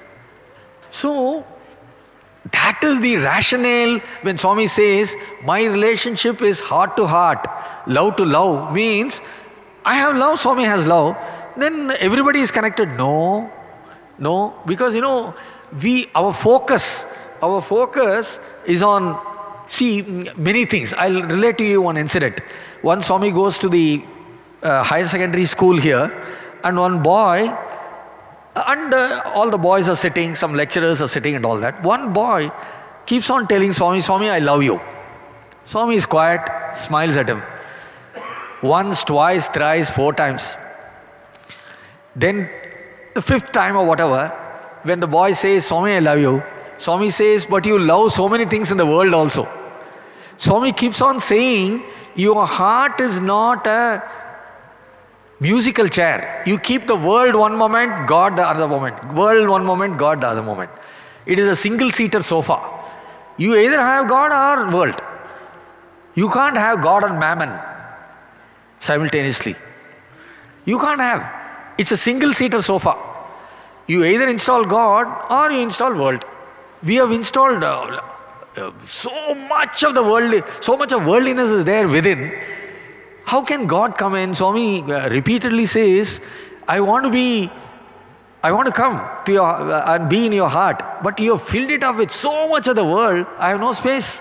Speaker 2: So, that is the rationale when Swami says, my relationship is heart to heart, love to love, means I have love, Swami has love, then everybody is connected. No, because our focus is on, see, many things. I'll relate to you one incident. One Swami goes to the higher secondary school here, and one boy, and all the boys are sitting, some lecturers are sitting and all that. One boy keeps on telling Swami, Swami, I love you. Swami is quiet, smiles at him. Once, twice, thrice, 4 times. Then the 5th time or whatever, when the boy says, Swami, I love you, Swami says, but you love so many things in the world also. Swami keeps on saying, your heart is not a musical chair. You keep the world one moment, God the other moment. World one moment, God the other moment. It is a single-seater sofa. You either have God or world. You can't have God and mammon simultaneously. You can't have. It's a single-seater sofa. You either install God or you install world. We have installed so much of the world, so much of worldliness is there within. How can God come in? Swami repeatedly says, I want to come to your and be in your heart, but you have filled it up with so much of the world, I have no space.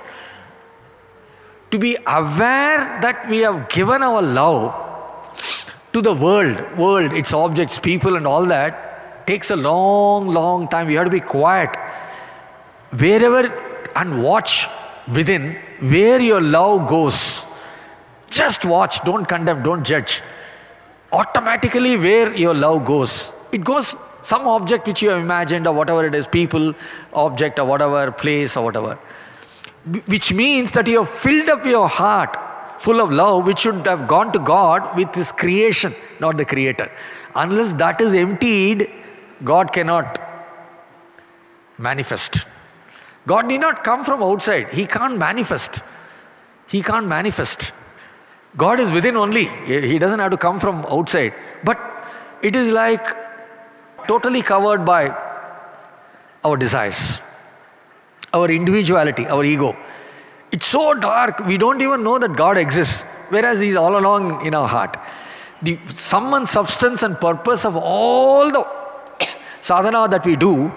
Speaker 2: To be aware that we have given our love to the world, its objects, people and all that, takes a long time. You have to be quiet. Wherever, and watch within where your love goes. Just watch, don't condemn, don't judge. Automatically where your love goes. It goes some object which you have imagined or whatever it is, people, object or whatever, place or whatever. Which means that you have filled up your heart full of love, which should have gone to God with His creation, not the Creator. Unless that is emptied, God cannot manifest. God need not come from outside. He can't manifest. He can't manifest. God is within only. He doesn't have to come from outside. But it is like totally covered by our desires, our individuality, our ego. It's so dark, we don't even know that God exists, whereas He is all along in our heart. The sum and substance and purpose of all the sadhana that we do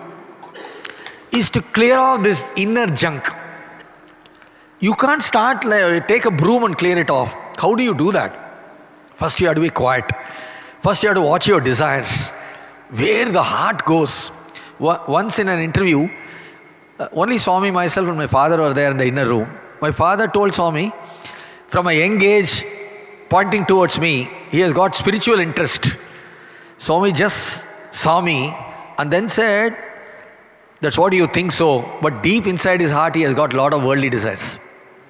Speaker 2: is to clear off this inner junk. You can't start take a broom and clear it off. How do you do that? First you have to be quiet. First you have to watch your desires. Where the heart goes. Once in an interview, only Swami, myself and my father were there in the inner room. My father told Swami, from a young age, pointing towards me, he has got spiritual interest. Swami just saw me and then said, that's what you think so, but deep inside his heart he has got a lot of worldly desires.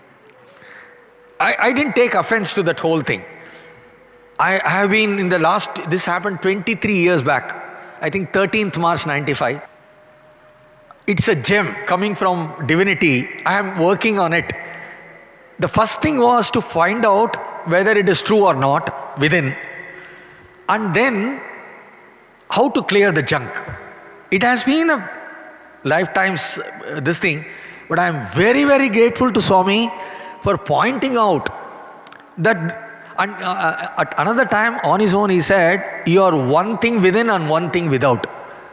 Speaker 2: I didn't take offense to that whole thing. I have been in the last, this happened 23 years back, I think 13th March 95. It's a gem coming from divinity. I am working on it. The first thing was to find out whether it is true or not within, and then how to clear the junk. It has been a lifetime's this thing, but I am very, very grateful to Swami for pointing out that. And at another time on his own he said, you are one thing within and one thing without.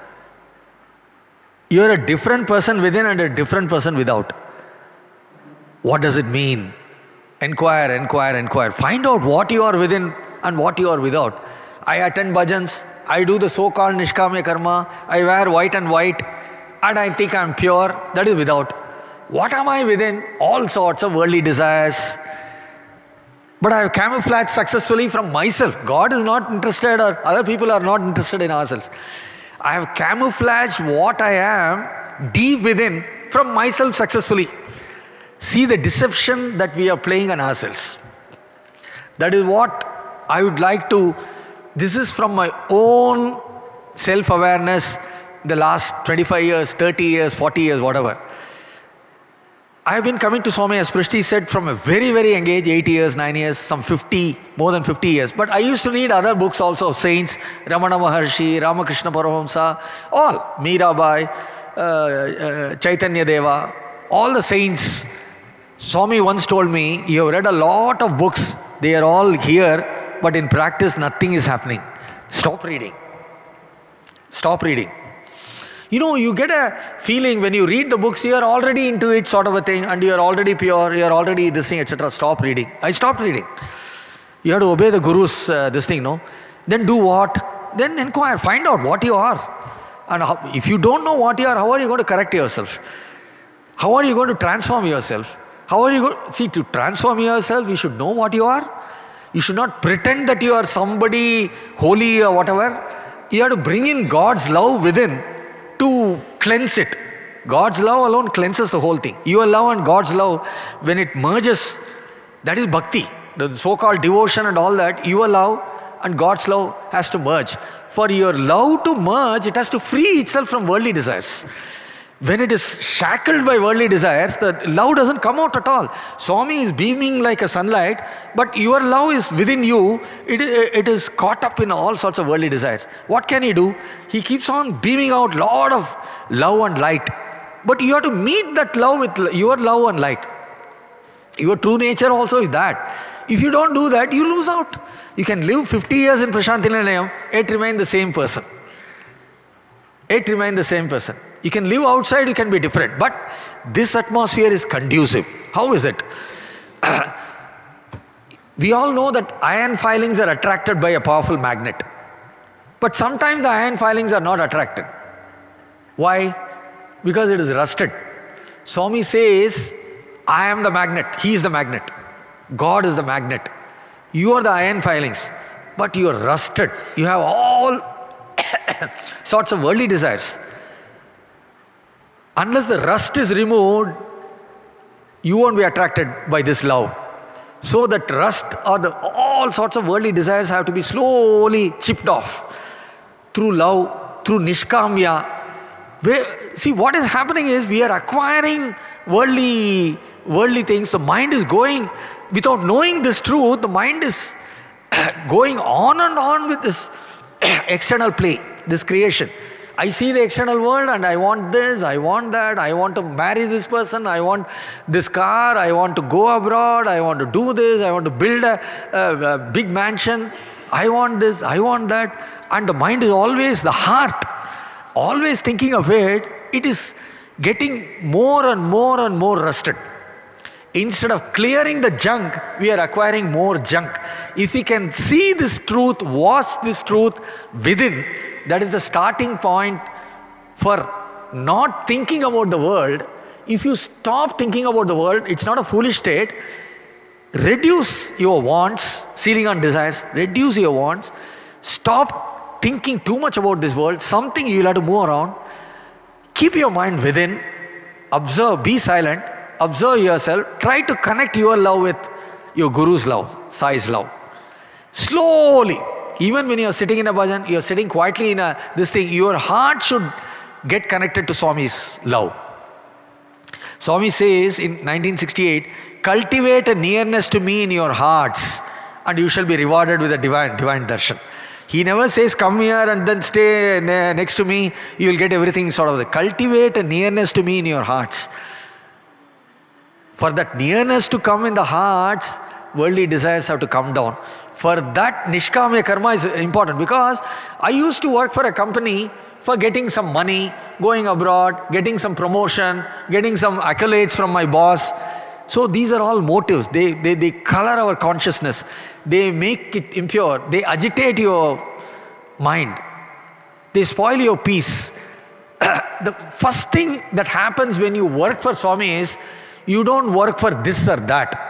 Speaker 2: You are a different person within and a different person without. What does it mean? Inquire, inquire, inquire. Find out what you are within and what you are without. I attend bhajans, I do the so-called nishkamya karma, I wear white and white, and I think I am pure. That is without. What am I within? All sorts of worldly desires. But I have camouflaged successfully from myself. God is not interested, or other people are not interested in ourselves. I have camouflaged what I am deep within from myself successfully. See the deception that we are playing on ourselves. That is what I would like to, this is from my own self-awareness the last 25 years, 30 years, 40 years, whatever. I've been coming to Swami, as Prishti said, from a very, very young age, 8 years, 9 years, some 50, more than 50 years. But I used to read other books also, saints, Ramana Maharshi, Ramakrishna Paramahamsa, all, Mirabai, Chaitanya Deva, all the saints. Swami once told me, you have read a lot of books, they are all here, but in practice nothing is happening. Stop reading. Stop reading. You know, you get a feeling when you read the books, you are already into it, sort of a thing, and you are already pure, you are already this thing, etc. Stop reading. I stopped reading. You have to obey the Guru's this thing, no? Then do what? Then inquire, find out what you are. And if you don't know what you are, how are you going to correct yourself? How are you going to transform yourself? How are you going see, to transform yourself, you should know what you are. You should not pretend that you are somebody holy or whatever. You have to bring in God's love within to cleanse it. God's love alone cleanses the whole thing. Your love and God's love, when it merges, that is bhakti. The so-called devotion and all that, your love and God's love has to merge. For your love to merge, it has to free itself from worldly desires. When it is shackled by worldly desires, the love doesn't come out at all. Swami is beaming like a sunlight, but your love is within you. It is caught up in all sorts of worldly desires. What can he do? He keeps on beaming out lot of love and light. But you have to meet that love with your love and light. Your true nature also is that. If you don't do that, you lose out. You can live 50 years in Prashanthi Nilayam, yet remain the same person. Yet remain the same person. You can live outside, you can be different. But this atmosphere is conducive. How is it? We all know that iron filings are attracted by a powerful magnet. But sometimes the iron filings are not attracted. Why? Because it is rusted. Swami says, I am the magnet. He is the magnet. God is the magnet. You are the iron filings. But you are rusted. You have all sorts of worldly desires. Unless the rust is removed, you won't be attracted by this love. So that rust or all sorts of worldly desires have to be slowly chipped off through love, through nishkamya. See, what is happening is we are acquiring worldly things. The mind is going, without knowing this truth, the mind is going on and on with this external play, this creation. I see the external world and I want this, I want that, I want to marry this person, I want this car, I want to go abroad, I want to do this, I want to build a big mansion, I want this, I want that. And the mind is always, the heart, always thinking of it, it is getting more and more and more rusted. Instead of clearing the junk, we are acquiring more junk. If we can see this truth, watch this truth within, that is the starting point for not thinking about the world. If you stop thinking about the world, it's not a foolish state. Reduce your wants, sealing on desires, reduce your wants. Stop thinking too much about this world, something you'll have to move around. Keep your mind within, observe, be silent, observe yourself, try to connect your love with your Guru's love, Sai's love. Slowly. Even when you are sitting in a bhajan, you are sitting quietly in this thing, your heart should get connected to Swami's love. Swami says in 1968, cultivate a nearness to me in your hearts and you shall be rewarded with a divine darshan. He never says come here and then stay next to me, you will get everything sort of. Cultivate a nearness to me in your hearts. For that nearness to come in the hearts, worldly desires have to come down. For that, nishkamya karma is important, because I used to work for a company for getting some money, going abroad, getting some promotion, getting some accolades from my boss. So these are all motives. They color our consciousness. They make it impure. They agitate your mind. They spoil your peace. The first thing that happens when you work for Swami is, you don't work for this or that.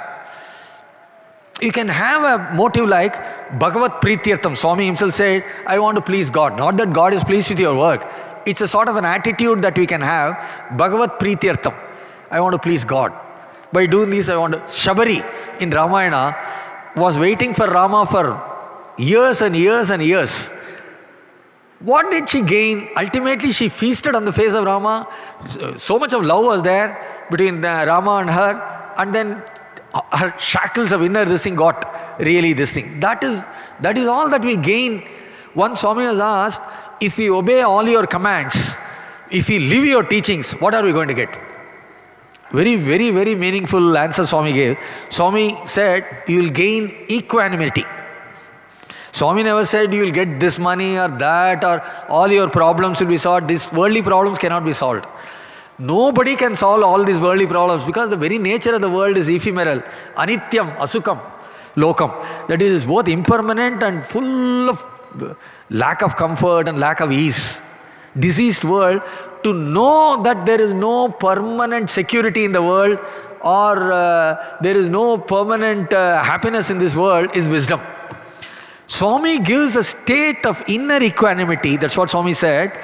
Speaker 2: You can have a motive like Bhagavat Prityartham. Swami himself said, I want to please God. Not that God is pleased with your work. It's a sort of an attitude that we can have. Bhagavat Prityartham. I want to please God. By doing this, I want to... Shabari in Ramayana was waiting for Rama for years and years and years. What did she gain? Ultimately, she feasted on the face of Rama. So much of love was there between Rama and her. And then her shackles of inner this thing got really this thing. That is all that we gain. Once Swami was asked, if we obey all your commands, if we live your teachings, what are we going to get? Very, very, very meaningful answer Swami gave. Swami said, you will gain equanimity. Swami never said you will get this money or that or all your problems will be solved. These worldly problems cannot be solved. Nobody can solve all these worldly problems because the very nature of the world is ephemeral. Anityam, asukam, lokam. That is both impermanent and full of lack of comfort and lack of ease. Diseased world. To know that there is no permanent security in the world or there is no permanent happiness in this world is wisdom. Swami gives a state of inner equanimity. That's what Swami said.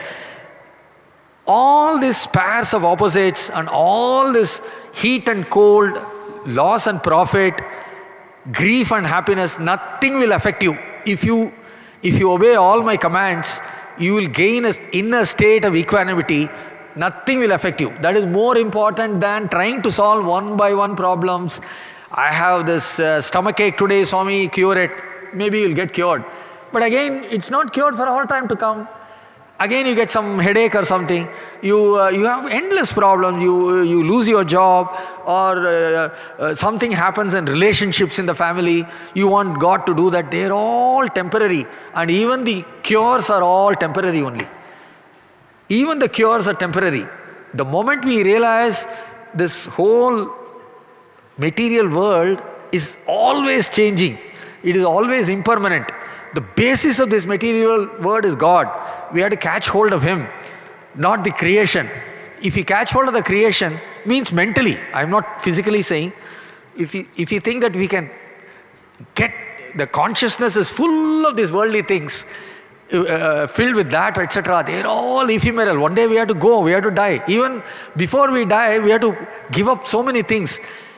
Speaker 2: All these pairs of opposites and all this heat and cold, loss and profit, grief and happiness, nothing will affect you. If you obey all my commands, you will gain an inner state of equanimity. Nothing will affect you. That is more important than trying to solve one by one problems. I have this stomachache today, Swami, cure it. Maybe you'll get cured. But again, it's not cured for all time to come. Again, you get some headache or something. You have endless problems. You lose your job or something happens in relationships in the family. You want God to do that. They're all temporary. And even the cures are all temporary only. Even the cures are temporary. The moment we realize this whole material world is always changing. It is always impermanent. The basis of this material world is God. We have to catch hold of Him, not the creation. If you catch hold of the creation, means mentally, I'm not physically saying, if you think that we can get, the consciousness is full of these worldly things, filled with that, etc., they're all ephemeral. One day we have to go, we have to die. Even before we die, we have to give up so many things.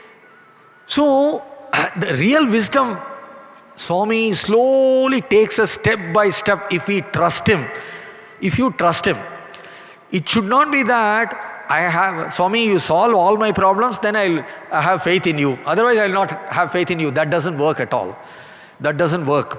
Speaker 2: So, the real wisdom, Swami slowly takes us step by step if we trust Him. If you trust Him. It should not be that Swami, you solve all my problems, then I'll have faith in you. Otherwise, I'll not have faith in you. That doesn't work at all. That doesn't work.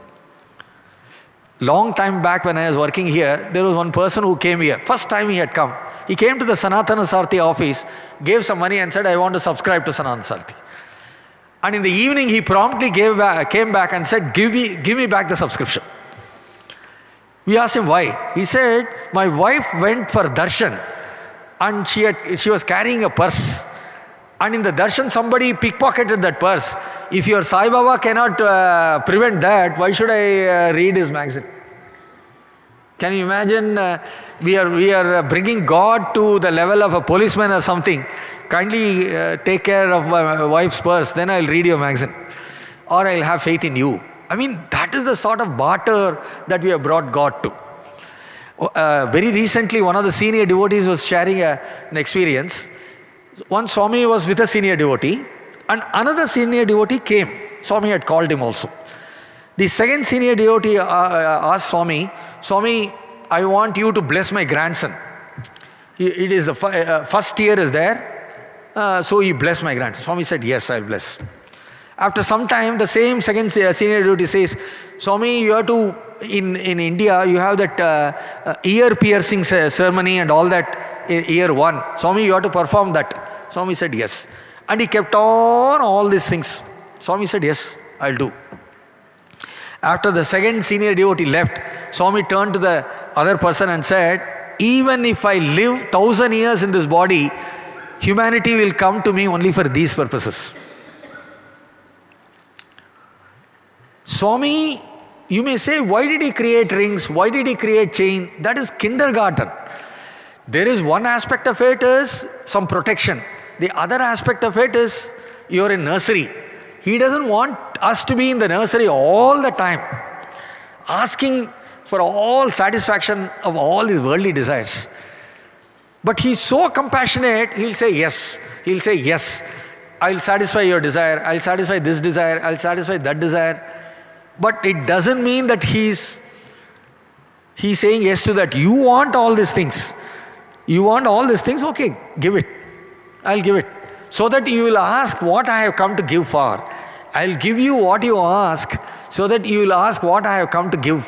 Speaker 2: Long time back when I was working here, there was one person who came here. First time he had come. He came to the Sanatana Sarthi office, gave some money and said, I want to subscribe to Sanatana Sarthi. And in the evening, he promptly came back and said, give me back the subscription. We asked him why. He said, my wife went for darshan and she was carrying a purse. And in the darshan, somebody pickpocketed that purse. If your Sai Baba cannot prevent that, why should I read his magazine? Can you imagine? We are bringing God to the level of a policeman or something. Kindly take care of my wife's purse, then I'll read your magazine. Or I'll have faith in you. I mean, that is the sort of barter that we have brought God to. Very recently, one of the senior devotees was sharing an experience. One Swami was with a senior devotee, and another senior devotee came. Swami had called him also. The second senior devotee asked Swami, Swami, I want you to bless my grandson. It is the first year is there. So he blessed my grandson. Swami said, yes, I'll bless. After some time, the same second senior devotee says, Swami, you have to, in India, you have that ear piercing ceremony and all that year one. Swami, you have to perform that. Swami said, yes. And he kept on all these things. Swami said, yes, I'll do. After the second senior devotee left, Swami turned to the other person and said, even if I live 1,000 years in this body, humanity will come to me only for these purposes. Swami, you may say, why did he create rings? Why did he create chain? That is kindergarten. There is one aspect of it is some protection. The other aspect of it is you're in nursery. He doesn't want us to be in the nursery all the time, asking for all satisfaction of all these worldly desires. But he's so compassionate, he'll say yes. He'll say yes. I'll satisfy your desire. I'll satisfy this desire. I'll satisfy that desire. But it doesn't mean that he's He's saying yes to that. You want all these things. You want all these things? Okay, give it. I'll give it. So that you will ask what I have come to give for. I'll give you what you ask so that you will ask what I have come to give.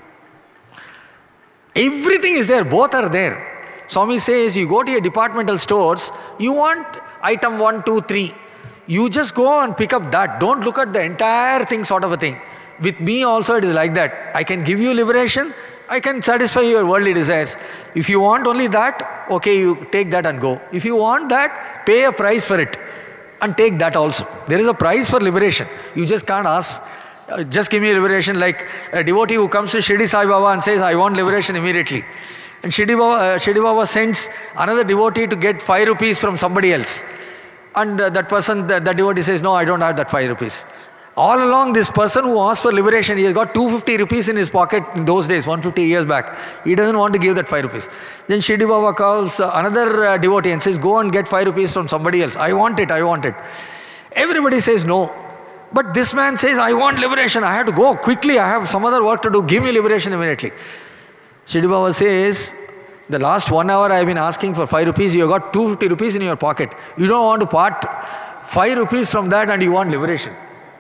Speaker 2: Everything is there. Both are there. Swami says you go to your departmental stores, you want item 1, 2, 3. You just go and pick up that. Don't look at the entire thing sort of a thing. With me also it is like that. I can give you liberation. I can satisfy your worldly desires. If you want only that, okay, you take that and go. If you want that, pay a price for it and take that also. There is a price for liberation. You just can't ask, just give me liberation, like a devotee who comes to Shirdi Sai Baba and says, I want liberation immediately. And Shirdi Baba sends another devotee to get 5 rupees from somebody else. And that person, that devotee says, no, I don't have that 5 rupees. All along, this person who asked for liberation, he has got 250 rupees in his pocket in those days, 150 years back. He doesn't want to give that 5 rupees. Then Shirdi Baba calls another devotee and says, go and get 5 rupees from somebody else. I want it, I want it. Everybody says no. But this man says, I want liberation. I have to go quickly. I have some other work to do. Give me liberation immediately. Shirdi Baba says, the last 1 hour I have been asking for 5 rupees. You have got 250 rupees in your pocket. You don't want to part 5 rupees from that and you want liberation.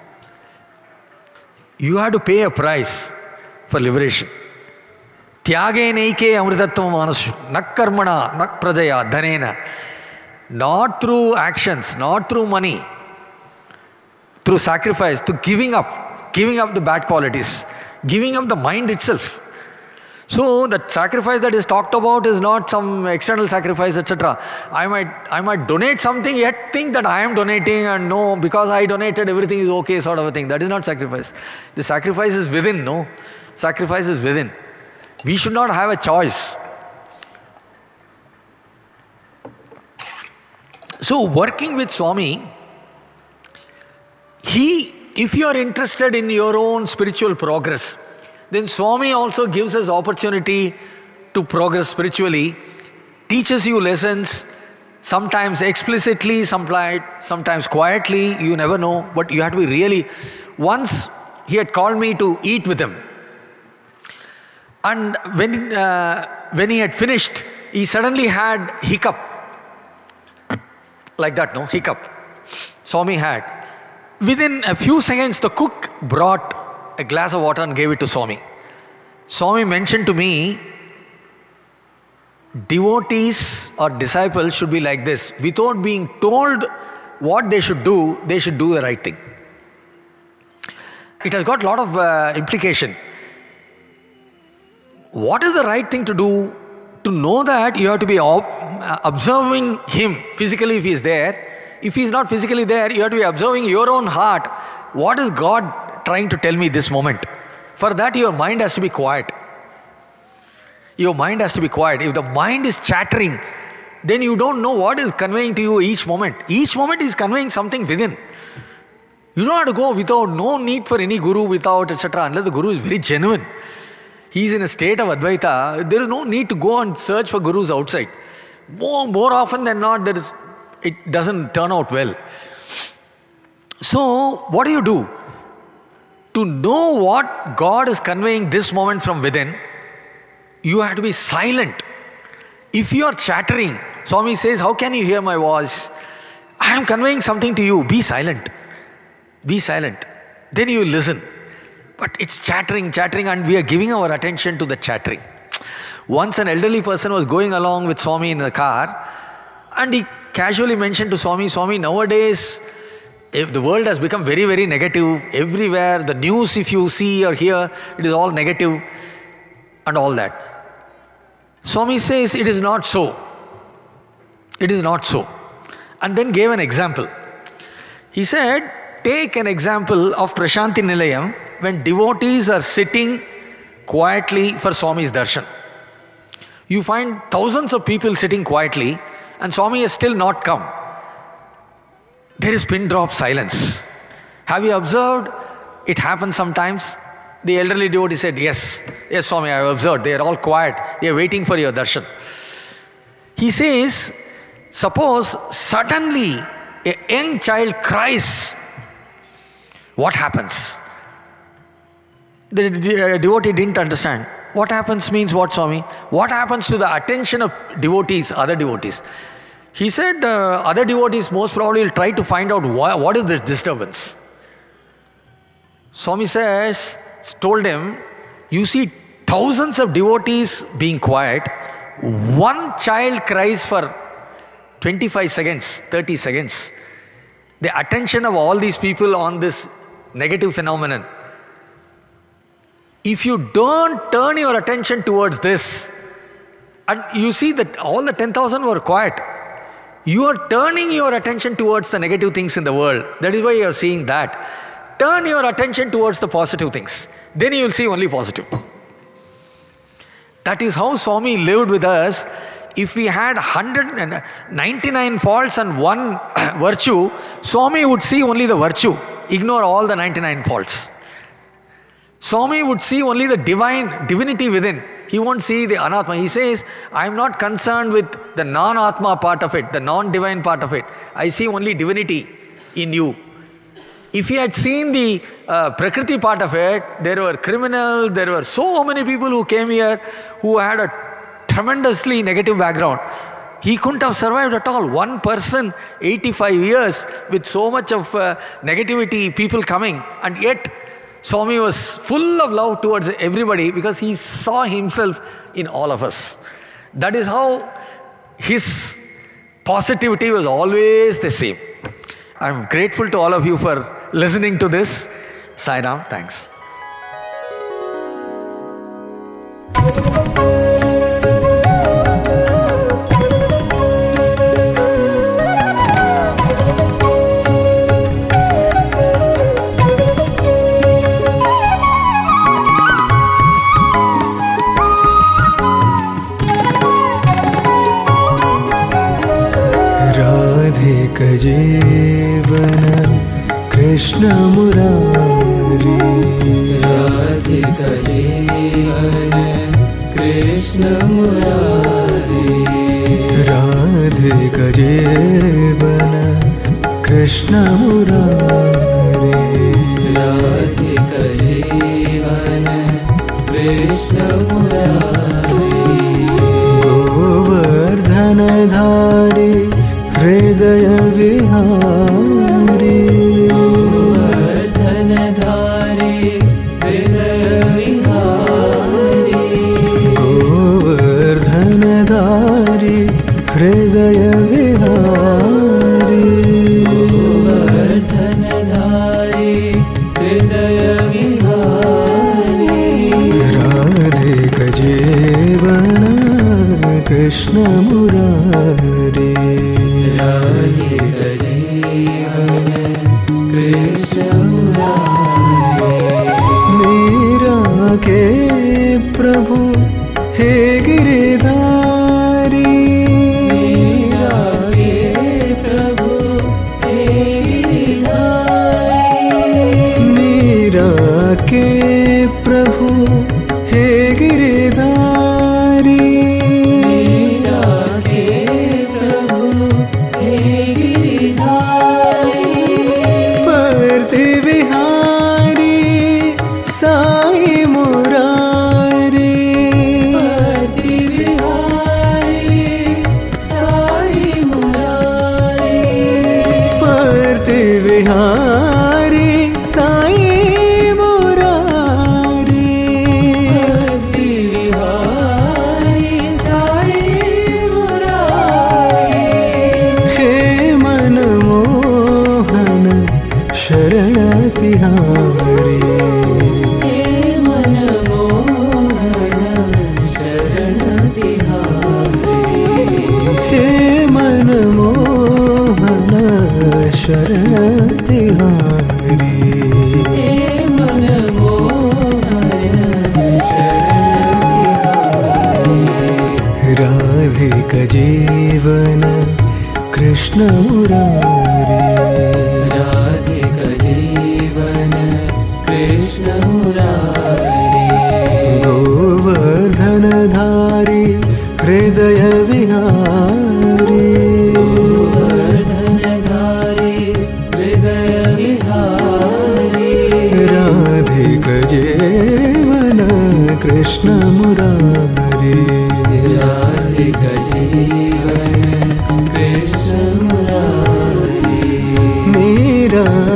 Speaker 2: You have to pay a price for liberation. Tyage neike amritatvam manashu, nak karmana, nak prajaya, dhanena. Not through actions, not through money, through sacrifice, to giving up the bad qualities, giving up the mind itself. So that sacrifice that is talked about is not some external sacrifice, etc. I might donate something, yet think that I am donating and no, because I donated everything is okay sort of a thing. That is not sacrifice. The sacrifice is within, no. Sacrifice is within. We should not have a choice. So working with Swami, if you are interested in your own spiritual progress, then Swami also gives us opportunity to progress spiritually, teaches you lessons, sometimes explicitly, sometimes quietly, you never know, but you have to be really. Once he had called me to eat with him, and when he had finished, he suddenly had hiccup, like that, no, hiccup. Swami had. Within a few seconds, the cook brought a glass of water and gave it to Swami. Swami mentioned to me, devotees or disciples should be like this. Without being told what they should do the right thing. It has got a lot of implication. What is the right thing to do? To know that you have to be observing him physically if he is there. If he is not physically there, you have to be observing your own heart. What is God trying to tell me this moment? For that, your mind has to be quiet. Your mind has to be quiet. If the mind is chattering, then you don't know what is conveying to you each moment. Each moment is conveying something within. You don't have to go without, no need for any guru, without, etc. Unless the guru is very genuine. He is in a state of Advaita. There is no need to go and search for gurus outside. More often than not, it doesn't turn out well. So, what do? To know what God is conveying this moment from within, you have to be silent. If you are chattering, Swami says, how can you hear my voice? I am conveying something to you. Be silent. Be silent. Then you listen. But it's chattering, and we are giving our attention to the chattering. Once an elderly person was going along with Swami in the car, and he casually mentioned to Swami, nowadays, if the world has become very, very negative everywhere. The news, if you see or hear, it is all negative and all that. Swami says, it is not so. It is not so. And then gave an example. He said, take an example of Prashanti Nilayam when devotees are sitting quietly for Swami's darshan. You find thousands of people sitting quietly and Swami has still not come. There is pin drop silence. Have you observed? It happens sometimes. The elderly devotee said, yes, Swami, I have observed. They are all quiet. They are waiting for your darshan. He says, suppose suddenly a young child cries. What happens? The devotee didn't understand. what happens means what, Swami? What happens to the attention of devotees, other devotees? He said other devotees most probably will try to find out what is this disturbance. Swami told him, you see thousands of devotees being quiet, one child cries for 25 seconds, 30 seconds. The attention of all these people on this negative phenomenon. If you don't turn your attention towards this, and you see that all the 10,000 were quiet, you are turning your attention towards the negative things in the world. That is why you are seeing that. Turn your attention towards the positive things. Then you will see only positive. That is how Swami lived with us. If we had 199 faults and one virtue, Swami would see only the virtue, ignore all the 99 faults. Swami would see only the divinity within. He won't see the anatma. He says, I am not concerned with the non-atma part of it, the non-divine part of it. I see only divinity in you. If he had seen the prakriti part of it, there were criminals, there were so many people who came here who had a tremendously negative background. He couldn't have survived at all. One person, 85 years, with so much of negativity, people coming, and yet Swami was full of love towards everybody because he saw himself in all of us. That is how his positivity was always the same. I am grateful to all of you for listening to this. Sai Ram, thanks.
Speaker 3: जीवन कृष्ण मुरारी,
Speaker 4: राधिका जीवन कृष्ण मुरारी,
Speaker 3: राधिका जीवन कृष्ण मुरारी,
Speaker 4: राधिका जीवन कृष्ण मुरारी,
Speaker 3: गोवर्धन धारी हृदय विहारी,
Speaker 4: गोवर्धन धारी हृदय विहारी,
Speaker 3: गोवर्धन धारी हृदय विहारी,
Speaker 4: गोवर्धन धारी हृदय विहारी,
Speaker 3: राधिका जीवन कृष्ण मुरारी,
Speaker 4: राधिका जीवन कृष्ण मुरारी,
Speaker 3: मीरा के प्रभु हे गिरधारी,
Speaker 4: मीरा के प्रभु हे गिरधारी,
Speaker 3: मीरा के प्रभु हे गिरधारी, राधिका जीवन कृष्ण मुरारी,
Speaker 4: राधिका जीवन कृष्ण मुरारी,
Speaker 3: गोवर्धन धारी हृदय विहारी,
Speaker 4: गोवर्धन धारी हृदय विहारी,
Speaker 3: राधिका जीवन कृष्ण मुरारी,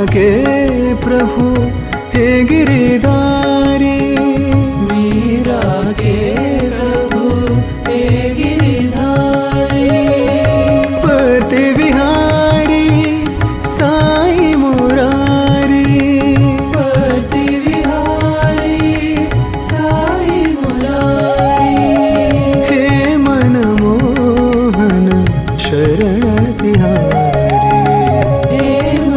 Speaker 3: के प्रभु हे गिरिधारी,
Speaker 4: मीरा के प्रभु हे गिरिधारी,
Speaker 3: पति विहारी साई मुरारी,
Speaker 4: पति विहारी साई मुरारी,
Speaker 3: हे मनमोहन शरण तिहारी,
Speaker 4: हे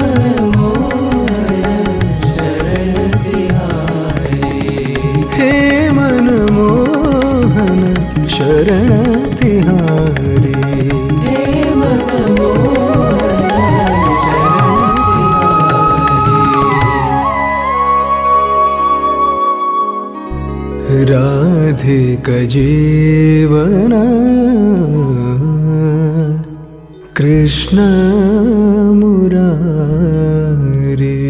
Speaker 4: मनमोहन शरण तिहारी,
Speaker 3: हे मनमोहन शरण तिहारी।
Speaker 4: हे मनमोहन शरण तिहारी।
Speaker 3: राधिका जीवन कृष्ण मुरारी।